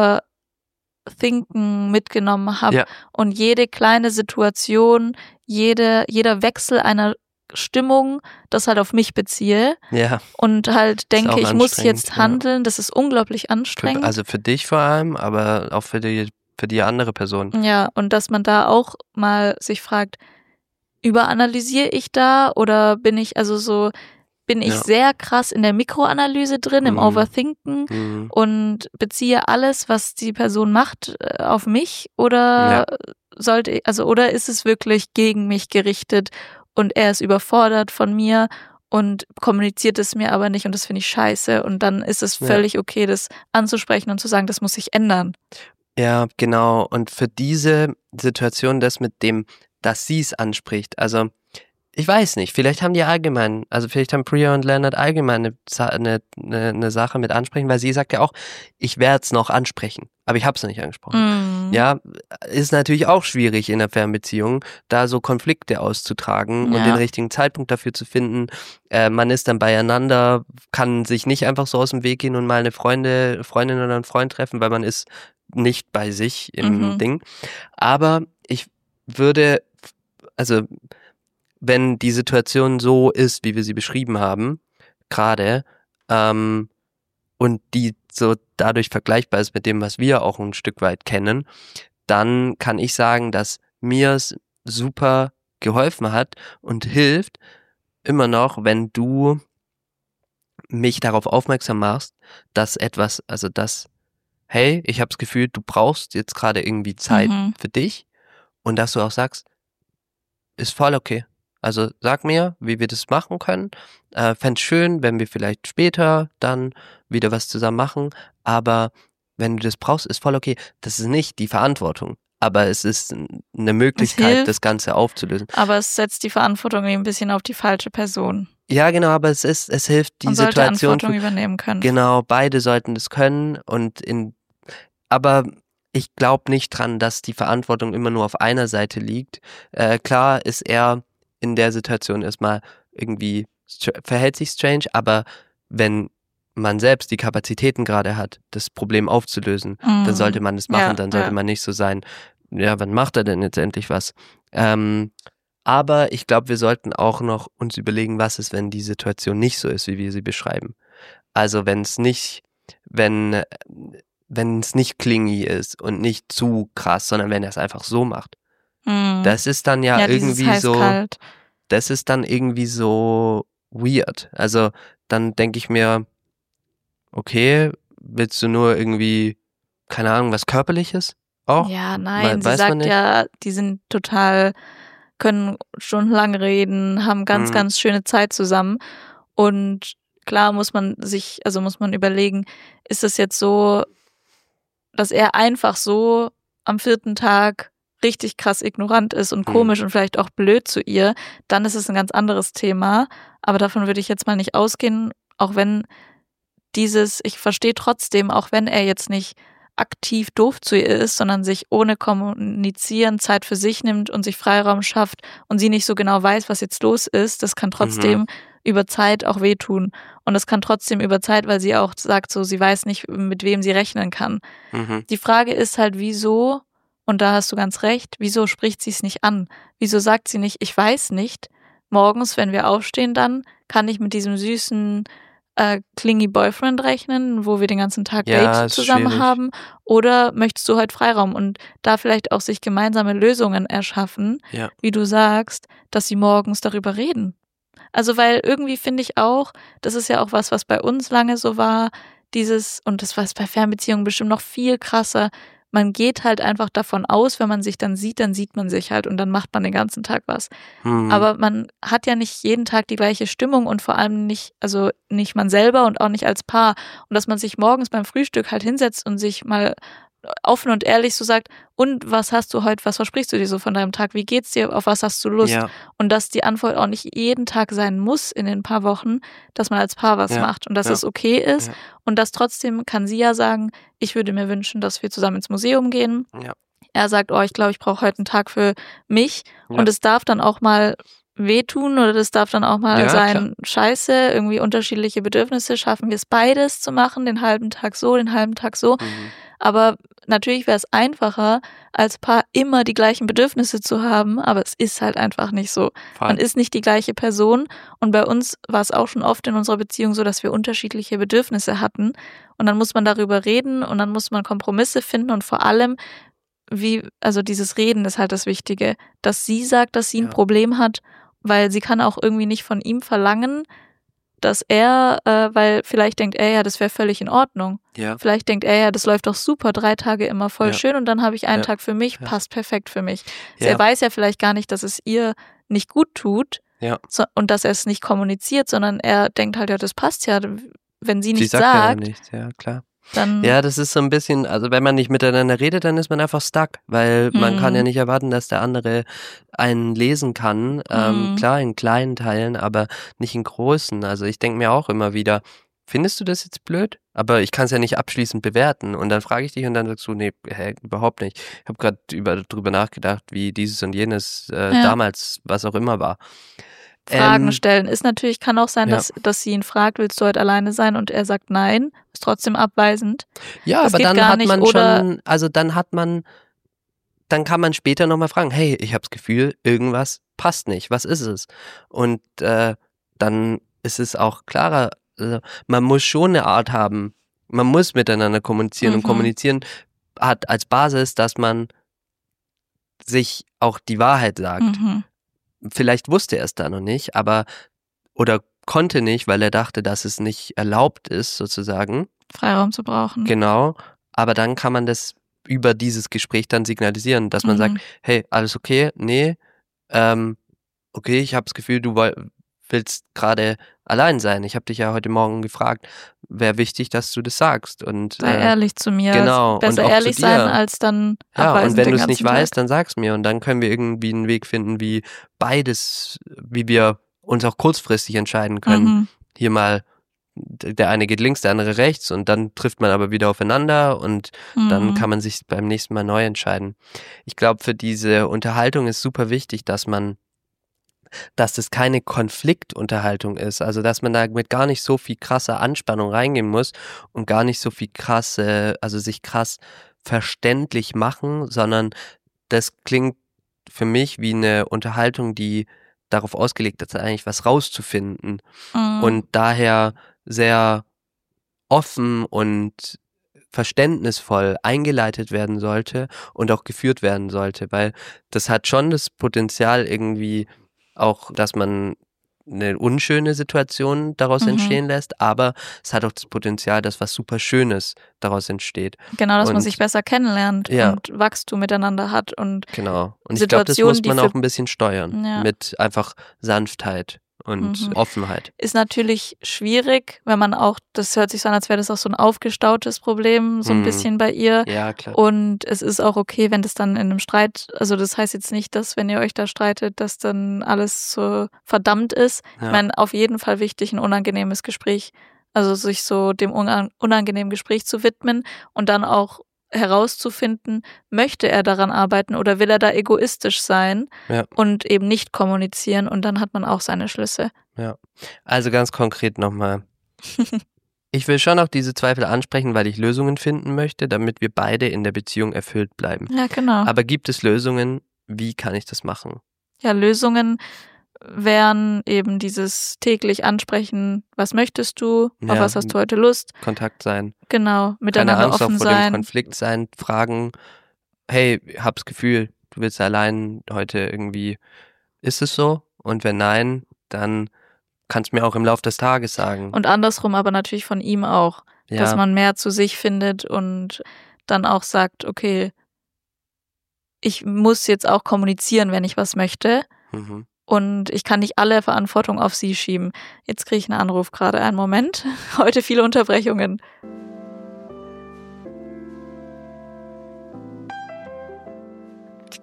overthinken mitgenommen habe Ja. und jede kleine Situation, jede, jeder Wechsel einer Stimmung, das halt auf mich beziehe Ja. und halt denke, auch ich muss anstrengend, jetzt ja. handeln, das ist unglaublich Für, anstrengend. also für dich vor allem, aber auch für die, für die andere Person. Ja, und dass man da auch mal sich fragt, überanalysiere ich da oder bin ich also so, bin ich Ja. sehr krass in der Mikroanalyse drin, im Mhm. Overthinken Mhm. und beziehe alles, was die Person macht, äh, auf mich oder Ja. sollte, also oder ist es wirklich gegen mich gerichtet und er ist überfordert von mir und kommuniziert es mir aber nicht und das finde ich scheiße und dann ist es Ja. völlig okay, das anzusprechen und zu sagen, das muss sich ändern. Ja, genau. Und für diese Situation, das mit dem, dass sie es anspricht, also ich weiß nicht, vielleicht haben die allgemein, also vielleicht haben Priya und Leonard allgemein eine, Sa- eine, eine, eine Sache mit ansprechen, weil sie sagt ja auch, ich werde es noch ansprechen, aber ich habe es noch nicht angesprochen. Mm. Ja, ist natürlich auch schwierig in einer Fernbeziehung, da so Konflikte auszutragen und Ja. den richtigen Zeitpunkt dafür zu finden. Äh, man ist dann beieinander, kann sich nicht einfach so aus dem Weg gehen und mal eine Freunde, Freundin oder einen Freund treffen, weil man ist nicht bei sich im Mhm. Ding. Aber ich würde, also wenn die Situation so ist, wie wir sie beschrieben haben, gerade, ähm, und die so dadurch vergleichbar ist mit dem, was wir auch ein Stück weit kennen, dann kann ich sagen, dass mir es super geholfen hat und hilft immer noch, wenn du mich darauf aufmerksam machst, dass etwas, also dass, hey, ich habe das Gefühl, du brauchst jetzt gerade irgendwie Zeit Mhm. für dich und dass du auch sagst, ist voll okay. Also sag mir, wie wir das machen können. Äh, fänd's schön, wenn wir vielleicht später dann wieder was zusammen machen. Aber wenn du das brauchst, ist voll okay. Das ist nicht die Verantwortung. Aber es ist n- eine Möglichkeit, hilft. das Ganze aufzulösen. Aber es setzt die Verantwortung ein bisschen auf die falsche Person Ja, genau, aber es ist, es hilft die und sollte Situation. Verantwortung übernehmen können. Genau, beide sollten das können und in, aber ich glaube nicht dran, dass die Verantwortung immer nur auf einer Seite liegt. Äh, klar ist er in der Situation erstmal irgendwie, str- verhält sich strange, aber wenn man selbst die Kapazitäten gerade hat, das Problem aufzulösen, Mhm. dann sollte man es machen, Ja, dann sollte ja. man nicht so sein, ja, wann macht er denn jetzt endlich was? Ähm, aber ich glaube, wir sollten auch noch uns überlegen, was ist, wenn die Situation nicht so ist, wie wir sie beschreiben. Also wenn es nicht, wenn, äh, wenn es nicht clingy ist und nicht zu krass, sondern wenn er es einfach so macht. Mhm. Das ist dann ja, ja, dieses irgendwie so, heiß-kalt. das ist dann irgendwie so weird. Also dann denke ich mir, okay, willst du nur irgendwie, keine Ahnung, was Körperliches auch? Ja, We- nein, sie weiß man sagt nicht. ja, die sind total, können stundenlang reden, haben ganz, Mhm. ganz schöne Zeit zusammen. Und klar muss man sich, also muss man überlegen, ist es jetzt so, dass er einfach so am vierten Tag richtig krass ignorant ist und Mhm. komisch und vielleicht auch blöd zu ihr, dann ist es ein ganz anderes Thema. Aber davon würde ich jetzt mal nicht ausgehen, auch wenn dieses, ich verstehe trotzdem, auch wenn er jetzt nicht aktiv doof zu ihr ist, sondern sich ohne Kommunizieren Zeit für sich nimmt und sich Freiraum schafft und sie nicht so genau weiß, was jetzt los ist, das kann trotzdem Mhm. über Zeit auch wehtun. Und das kann trotzdem über Zeit, weil sie auch sagt, so sie weiß nicht, mit wem sie rechnen kann. Mhm. Die Frage ist halt, wieso, und da hast du ganz recht, wieso spricht sie es nicht an? Wieso sagt sie nicht, ich weiß nicht, morgens, wenn wir aufstehen, dann kann ich mit diesem süßen äh, clingy Boyfriend rechnen, wo wir den ganzen Tag Ja, Date ist zusammen schwierig. haben, oder möchtest du heute Freiraum und da vielleicht auch sich gemeinsame Lösungen erschaffen, Ja. wie du sagst, dass sie morgens darüber reden. Also weil irgendwie finde ich auch, das ist ja auch was, was bei uns lange so war, dieses, und das war es bei Fernbeziehungen bestimmt noch viel krasser, man geht halt einfach davon aus, wenn man sich dann sieht, dann sieht man sich halt und dann macht man den ganzen Tag was. Mhm. Aber man hat ja nicht jeden Tag die gleiche Stimmung und vor allem nicht, also nicht man selber und auch nicht als Paar. Und dass man sich morgens beim Frühstück halt hinsetzt und sich mal offen und ehrlich so sagt, und was hast du heute, was versprichst du dir so von deinem Tag, wie geht's dir, auf was hast du Lust? Ja. Und dass die Antwort auch nicht jeden Tag sein muss in den paar Wochen, dass man als Paar was Ja. macht und dass Ja. es okay ist. Ja. Und dass trotzdem kann sie ja sagen, ich würde mir wünschen, dass wir zusammen ins Museum gehen. Ja. Er sagt, oh, ich glaube, ich brauche heute einen Tag für mich. Ja. Und es darf dann auch mal wehtun oder das darf dann auch mal Ja, sein, klar. scheiße, irgendwie unterschiedliche Bedürfnisse, schaffen wir es beides zu machen, den halben Tag so, den halben Tag so. Mhm. Aber natürlich wäre es einfacher, als Paar immer die gleichen Bedürfnisse zu haben, aber es ist halt einfach nicht so. Voll. Man ist nicht die gleiche Person und bei uns war es auch schon oft in unserer Beziehung so, dass wir unterschiedliche Bedürfnisse hatten und dann muss man darüber reden und dann muss man Kompromisse finden und vor allem, wie, also dieses Reden ist halt das Wichtige, dass sie sagt, dass sie ein Ja. Problem hat, weil sie kann auch irgendwie nicht von ihm verlangen, dass er, äh, weil vielleicht denkt er ja, das wäre völlig in Ordnung. Ja. Vielleicht denkt er ja, das läuft doch super, drei Tage immer voll Ja. schön und dann habe ich einen Ja. Tag für mich, Ja. passt perfekt für mich. Also Ja. er weiß ja vielleicht gar nicht, dass es ihr nicht gut tut Ja. so, und dass er es nicht kommuniziert, sondern er denkt halt, ja, das passt ja. Wenn sie Sie nicht sagt ja sagt, nichts, ja, klar. dann Ja, das ist so ein bisschen, also wenn man nicht miteinander redet, dann ist man einfach stuck, weil man Mhm. kann ja nicht erwarten, dass der andere einen lesen kann. Ähm, Mhm. klar, in kleinen Teilen, aber nicht in großen. Also ich denke mir auch immer wieder, findest du das jetzt blöd? Aber ich kann es ja nicht abschließend bewerten. Und dann frage ich dich und dann sagst du, nee, hä, überhaupt nicht. Ich habe gerade über, drüber nachgedacht, wie dieses und jenes äh, Ja. damals, was auch immer war. Fragen Ähm, stellen ist natürlich, kann auch sein, ja. dass, dass sie ihn fragt, willst du heute alleine sein? Und er sagt nein, ist trotzdem abweisend. Ja, Das aber geht dann gar hat nicht, man oder- schon, also dann hat man, dann kann man später nochmal fragen, hey, ich habe das Gefühl, irgendwas passt nicht, was ist es? Und äh, dann ist es auch klarer, also man muss schon eine Art haben, man muss miteinander kommunizieren und Mhm. kommunizieren hat als Basis, dass man sich auch die Wahrheit sagt. Mhm. Vielleicht wusste er es da noch nicht, aber oder konnte nicht, weil er dachte, dass es nicht erlaubt ist, sozusagen. Freiraum zu brauchen. Genau, aber dann kann man das über dieses Gespräch dann signalisieren, dass man Mhm. sagt, hey, alles okay? Nee, ähm, okay, ich habe das Gefühl, du woll- willst gerade allein sein. Ich habe dich ja heute Morgen gefragt, wäre wichtig, dass du das sagst. Und Sei äh, ehrlich zu mir. genau, Besser und auch zu ehrlich dir. sein, als dann ja, abweisend und wenn den du es ganzen nicht Tag. weißt, dann sag's mir und dann können wir irgendwie einen Weg finden, wie beides, wie wir uns auch kurzfristig entscheiden können. Mhm. Hier mal, der eine geht links, der andere rechts und dann trifft man aber wieder aufeinander und dann Mhm. kann man sich beim nächsten Mal neu entscheiden. Ich glaube, für diese Unterhaltung ist super wichtig, dass man, dass das keine Konfliktunterhaltung ist, also dass man da mit gar nicht so viel krasser Anspannung reingehen muss und gar nicht so viel krasse, also sich krass verständlich machen, sondern das klingt für mich wie eine Unterhaltung, die darauf ausgelegt ist, eigentlich was rauszufinden Mhm. und daher sehr offen und verständnisvoll eingeleitet werden sollte und auch geführt werden sollte, weil das hat schon das Potenzial irgendwie auch, dass man eine unschöne Situation daraus Mhm. entstehen lässt, aber es hat auch das Potenzial, dass was super Schönes daraus entsteht. Genau, dass man Und- sich besser kennenlernt Ja. und Wachstum miteinander hat und Genau. Und ich glaube, das Situationen, muss die man für- auch ein bisschen steuern Ja. mit einfach Sanftheit und Mhm. Offenheit. ist natürlich schwierig, wenn man auch, das hört sich so an, als wäre das auch so ein aufgestautes Problem, so ein Mhm. bisschen bei ihr. Ja, klar. Und es ist auch okay, wenn das dann in einem Streit, also das heißt jetzt nicht, dass wenn ihr euch da streitet, dass dann alles so verdammt ist. Ja. Ich meine, auf jeden Fall wichtig, ein unangenehmes Gespräch, also sich so dem unan- unangenehmen Gespräch zu widmen und dann auch herauszufinden, möchte er daran arbeiten oder will er da egoistisch sein Ja. und eben nicht kommunizieren und dann hat man auch seine Schlüsse. Also ganz konkret nochmal. Ich will schon auch diese Zweifel ansprechen, weil ich Lösungen finden möchte, damit wir beide in der Beziehung erfüllt bleiben. Ja, genau. Aber gibt es Lösungen? Wie kann ich das machen? Ja, Lösungen wären eben dieses täglich ansprechen, was möchtest du, auf Ja. was hast du heute Lust, Kontakt sein. genau, Keine miteinander Angst auch offen vor dem sein. Konflikt sein. Fragen, hey, hab's Gefühl, du willst allein heute irgendwie. Ist es so? Und wenn nein, dann kannst du mir auch im Laufe des Tages sagen. Und andersrum aber natürlich von ihm auch, ja. dass man mehr zu sich findet und dann auch sagt, okay, ich muss jetzt auch kommunizieren, wenn ich was möchte. Mhm. Und ich kann nicht alle Verantwortung auf sie schieben. Jetzt kriege ich einen Anruf gerade. Einen Moment. Heute viele Unterbrechungen.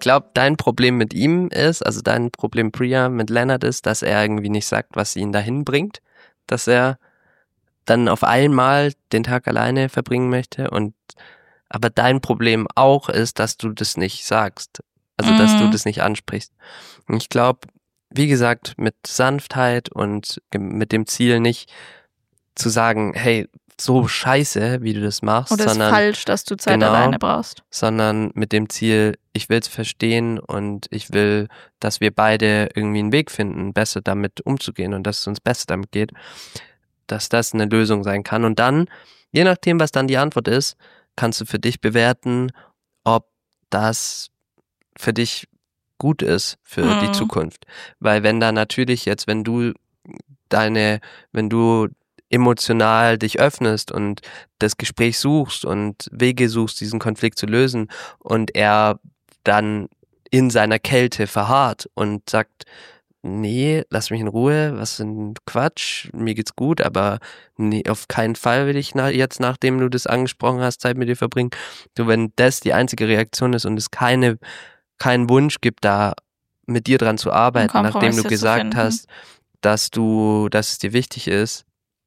glaube, dein Problem mit ihm ist, also dein Problem Priya mit Leonard ist, dass er irgendwie nicht sagt, was ihn dahin bringt, dass er dann auf einmal den Tag alleine verbringen möchte und aber dein Problem auch ist, dass du das nicht sagst, also dass du Mhm. das nicht ansprichst. Und ich glaube, wie gesagt, mit Sanftheit und mit dem Ziel nicht zu sagen, hey, so scheiße, wie du das machst, Oder ist sondern falsch, dass du Zeit genau. alleine brauchst. sondern mit dem Ziel, ich will es verstehen und ich will, dass wir beide irgendwie einen Weg finden, besser damit umzugehen und dass es uns besser damit geht, dass das eine Lösung sein kann. Und dann, je nachdem, was dann die Antwort ist, kannst du für dich bewerten, ob das für dich gut ist für Mhm. die Zukunft. Weil wenn da natürlich jetzt, wenn du deine, wenn du emotional dich öffnest und das Gespräch suchst und Wege suchst, diesen Konflikt zu lösen und er dann in seiner Kälte verharrt und sagt, nee, lass mich in Ruhe, was für ein Quatsch, mir geht's gut, aber nee, auf keinen Fall will ich na, jetzt, nachdem du das angesprochen hast, Zeit mit dir verbringen. So, wenn das die einzige Reaktion ist und es keine, keinen Wunsch gibt, da mit dir dran zu arbeiten, nachdem Kompromisse du zu gesagt finden. hast, dass du, dass es dir wichtig ist,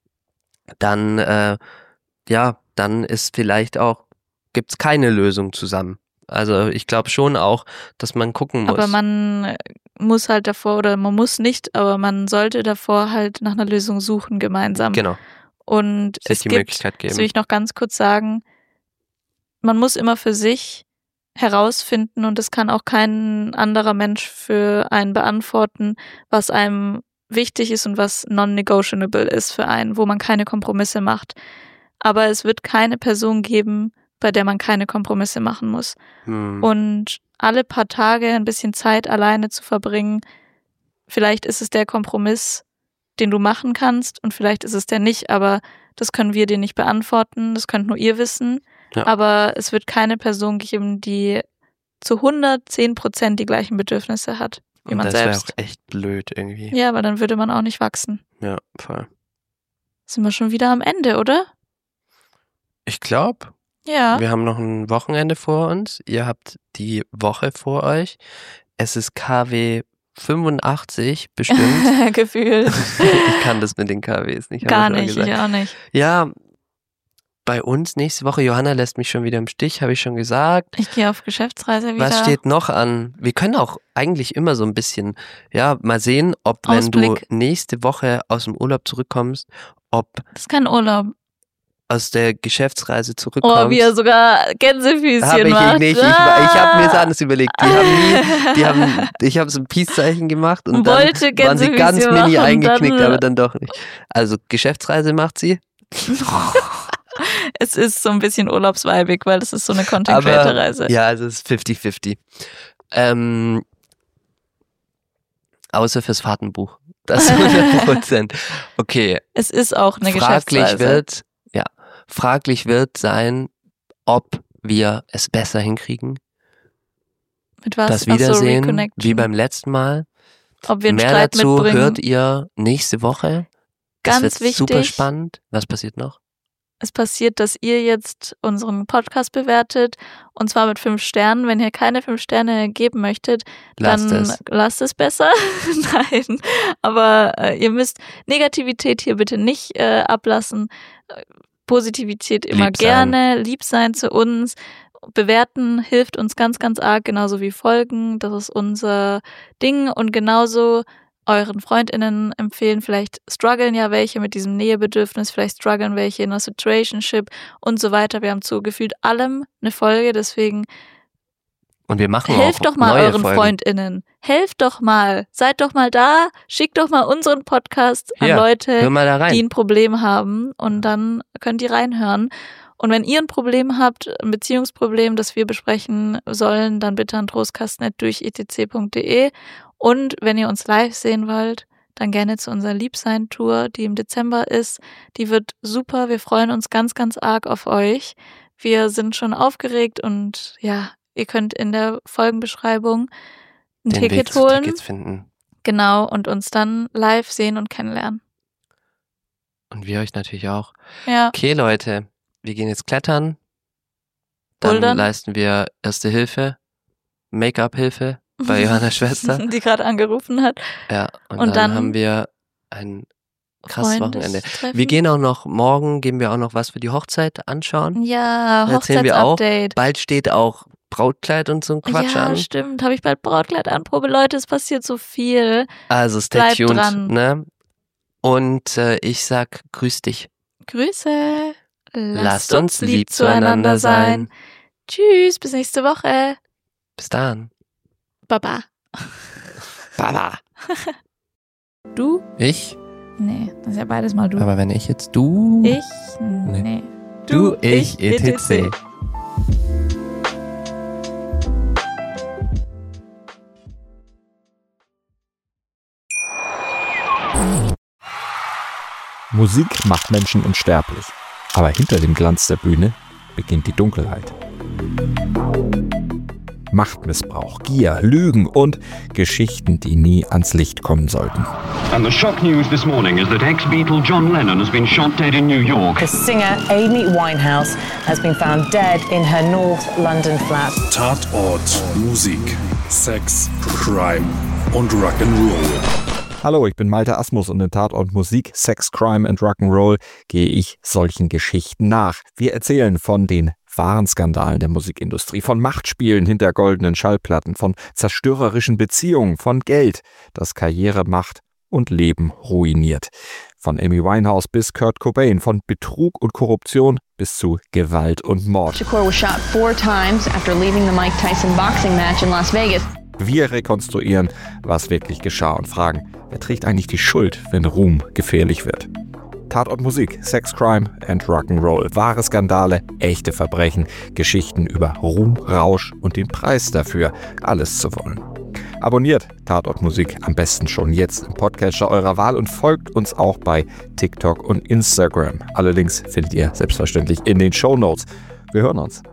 dann, äh, ja, dann ist vielleicht auch, gibt's keine Lösung zusammen. Also ich glaube schon auch, dass man gucken muss. Aber man muss halt davor, oder man muss nicht, aber man sollte davor halt nach einer Lösung suchen gemeinsam. Genau, Und sich es die gibt, Möglichkeit das will geben. ich noch ganz kurz sagen, man muss immer für sich herausfinden und es kann auch kein anderer Mensch für einen beantworten, was einem wichtig ist und was non-negotiable ist für einen, wo man keine Kompromisse macht. Aber es wird keine Person geben, bei der man keine Kompromisse machen muss. Hm. Und alle paar Tage ein bisschen Zeit alleine zu verbringen, vielleicht ist es der Kompromiss, den du machen kannst und vielleicht ist es der nicht, aber das können wir dir nicht beantworten, das könnt nur ihr wissen. Ja. Aber es wird keine Person geben, die zu hundertzehn Prozent die gleichen Bedürfnisse hat, wie Und man das wäre selbst. auch echt blöd irgendwie. Ja, aber dann würde man auch nicht wachsen. Ja, voll. Sind wir schon wieder am Ende, oder? Ich glaube, Ja. wir haben noch ein Wochenende vor uns. Ihr habt die Woche vor euch. Es ist K W fünfundachtzig bestimmt. Gefühlt. Ich kann das mit den K Ws nicht. Gar habe ich nicht, schon gesagt. ich auch nicht. Ja, bei uns nächste Woche, Johanna lässt mich schon wieder im Stich, habe ich schon gesagt. Ich gehe auf Geschäftsreise wieder. Was steht noch an? Wir können auch eigentlich immer so ein bisschen, ja, mal sehen, ob wenn Ausblick. du nächste Woche aus dem Urlaub zurückkommst, ob Das ist kein Urlaub. aus der Geschäftsreise zurückkommst. Oh, wie er sogar Gänsefüßchen Habe ich macht. nicht. Ich, ich habe mir das anders überlegt. Die haben nie, die haben, ich habe so ein Peace-Zeichen gemacht und dann Wollte waren sie Gänsefüßchen ganz mini machen und eingeknickt, dann- aber dann doch nicht. Also Geschäftsreise macht sie. Es ist so ein bisschen urlaubsweibig, weil es ist so eine Content-Creator-Reise. Ja, also es ist fifty fifty. Ähm, außer fürs Fahrtenbuch. Das ist hundert Prozent. Okay, Es ist auch eine fraglich Geschäftsreise. wird, ja, fraglich wird sein, ob wir es besser hinkriegen, Mit was? das Ach so, Wiedersehen, Reconnection. wie beim letzten Mal. Ob wir einen Mehr Streit dazu mitbringen. hört ihr nächste Woche. Das Ganz wird super wichtig. spannend. Was passiert noch? Es passiert, dass ihr jetzt unseren Podcast bewertet und zwar mit fünf Sternen. Wenn ihr keine fünf Sterne geben möchtet, Lasst dann es. lasst es besser. Nein, aber äh, ihr müsst Negativität hier bitte nicht äh, ablassen. Äh, Positivität immer Lieb sein. gerne, lieb sein zu uns. Bewerten hilft uns ganz, ganz arg, genauso wie Folgen. Das ist unser Ding und genauso euren FreundInnen empfehlen. Vielleicht strugglen ja welche mit diesem Nähebedürfnis, vielleicht strugglen welche in einer Situationship und so weiter. Wir haben zu gefühlt allem eine Folge, deswegen Und wir machen helft auch doch mal neue euren Folgen. FreundInnen. Helft doch mal. Seid doch mal da. Schickt doch mal unseren Podcast an Ja, Leute, Hör mal da rein. die ein Problem haben und dann könnt ihr reinhören. Und wenn ihr ein Problem habt, ein Beziehungsproblem, das wir besprechen sollen, dann bitte an trostkastnet durch e t c punkt d e. Und wenn ihr uns live sehen wollt, dann gerne zu unserer Liebsein-Tour, die im Dezember ist. Die wird super. Wir freuen uns ganz, ganz arg auf euch. Wir sind schon aufgeregt und ja, ihr könnt in der Folgenbeschreibung ein Den Weg Ticket zu holen. Tickets finden. Genau, und uns dann live sehen und kennenlernen. Und wir euch natürlich auch. Ja, Okay, Leute, wir gehen jetzt klettern. Dann Bouldern. leisten wir Erste Hilfe Make-up-Hilfe bei Johannas Schwester. Die gerade angerufen hat. Ja, und, Und dann, dann haben wir ein krasses Wochenende. Freundestreffen. Wir gehen auch noch, morgen gehen wir auch noch was für die Hochzeit anschauen. Ja, Da erzählen wir auch. Hochzeitsupdate. Bald steht auch Brautkleid und so ein Quatsch Ja, an. stimmt. Habe ich bald Brautkleidanprobe. Leute, es passiert so viel. Also stay Bleibt tuned. dran. Ne? Und äh, ich sag, grüß dich. Grüße. Lasst uns lieb zueinander sein. Tschüss, bis nächste Woche. Bis dann. Baba. Baba. Du? Ich? Nee, das ist ja beides mal du. Aber wenn ich jetzt du... Ich? Nee. Nee. Du, ich, et cetera. Musik macht Menschen unsterblich. Aber hinter dem Glanz der Bühne beginnt die Dunkelheit. Machtmissbrauch, Gier, Lügen und Geschichten, die nie ans Licht kommen sollten. And the shock news this morning is that ex-Beatle John Lennon has been shot dead in New York. The singer Amy Winehouse has been found dead in her North London flat. Tatort, Musik, Sex, Crime und Rock'n'Roll. Hallo, ich bin Malte Asmus und in Tatort Musik, Sex, Crime and Rock'n'Roll gehe ich solchen Geschichten nach. Wir erzählen von den wahren Skandalen der Musikindustrie, von Machtspielen hinter goldenen Schallplatten, von zerstörerischen Beziehungen, von Geld, das Karriere macht und Leben ruiniert. Von Amy Winehouse bis Kurt Cobain, von Betrug und Korruption bis zu Gewalt und Mord. Shakur was shot four times after leaving the Mike Tyson boxing match in Las Vegas. Wir rekonstruieren, was wirklich geschah und fragen, wer trägt eigentlich die Schuld, wenn Ruhm gefährlich wird? Tatort Musik, Sex, Crime and Rock'n'Roll. Wahre Skandale, echte Verbrechen, Geschichten über Ruhm, Rausch und den Preis dafür, alles zu wollen. Abonniert Tatort Musik am besten schon jetzt im Podcatcher eurer Wahl und folgt uns auch bei TikTok und Instagram. Alle Links findet ihr selbstverständlich in den Shownotes. Wir hören uns.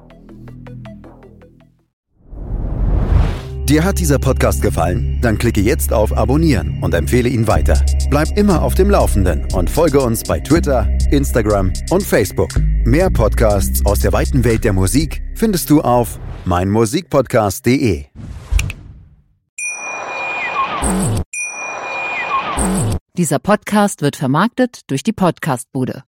Dir hat dieser Podcast gefallen? Dann klicke jetzt auf Abonnieren und empfehle ihn weiter. Bleib immer auf dem Laufenden und folge uns bei Twitter, Instagram und Facebook. Mehr Podcasts aus der weiten Welt der Musik findest du auf meinmusikpodcast punkt de. Dieser Podcast wird vermarktet durch die Podcastbude.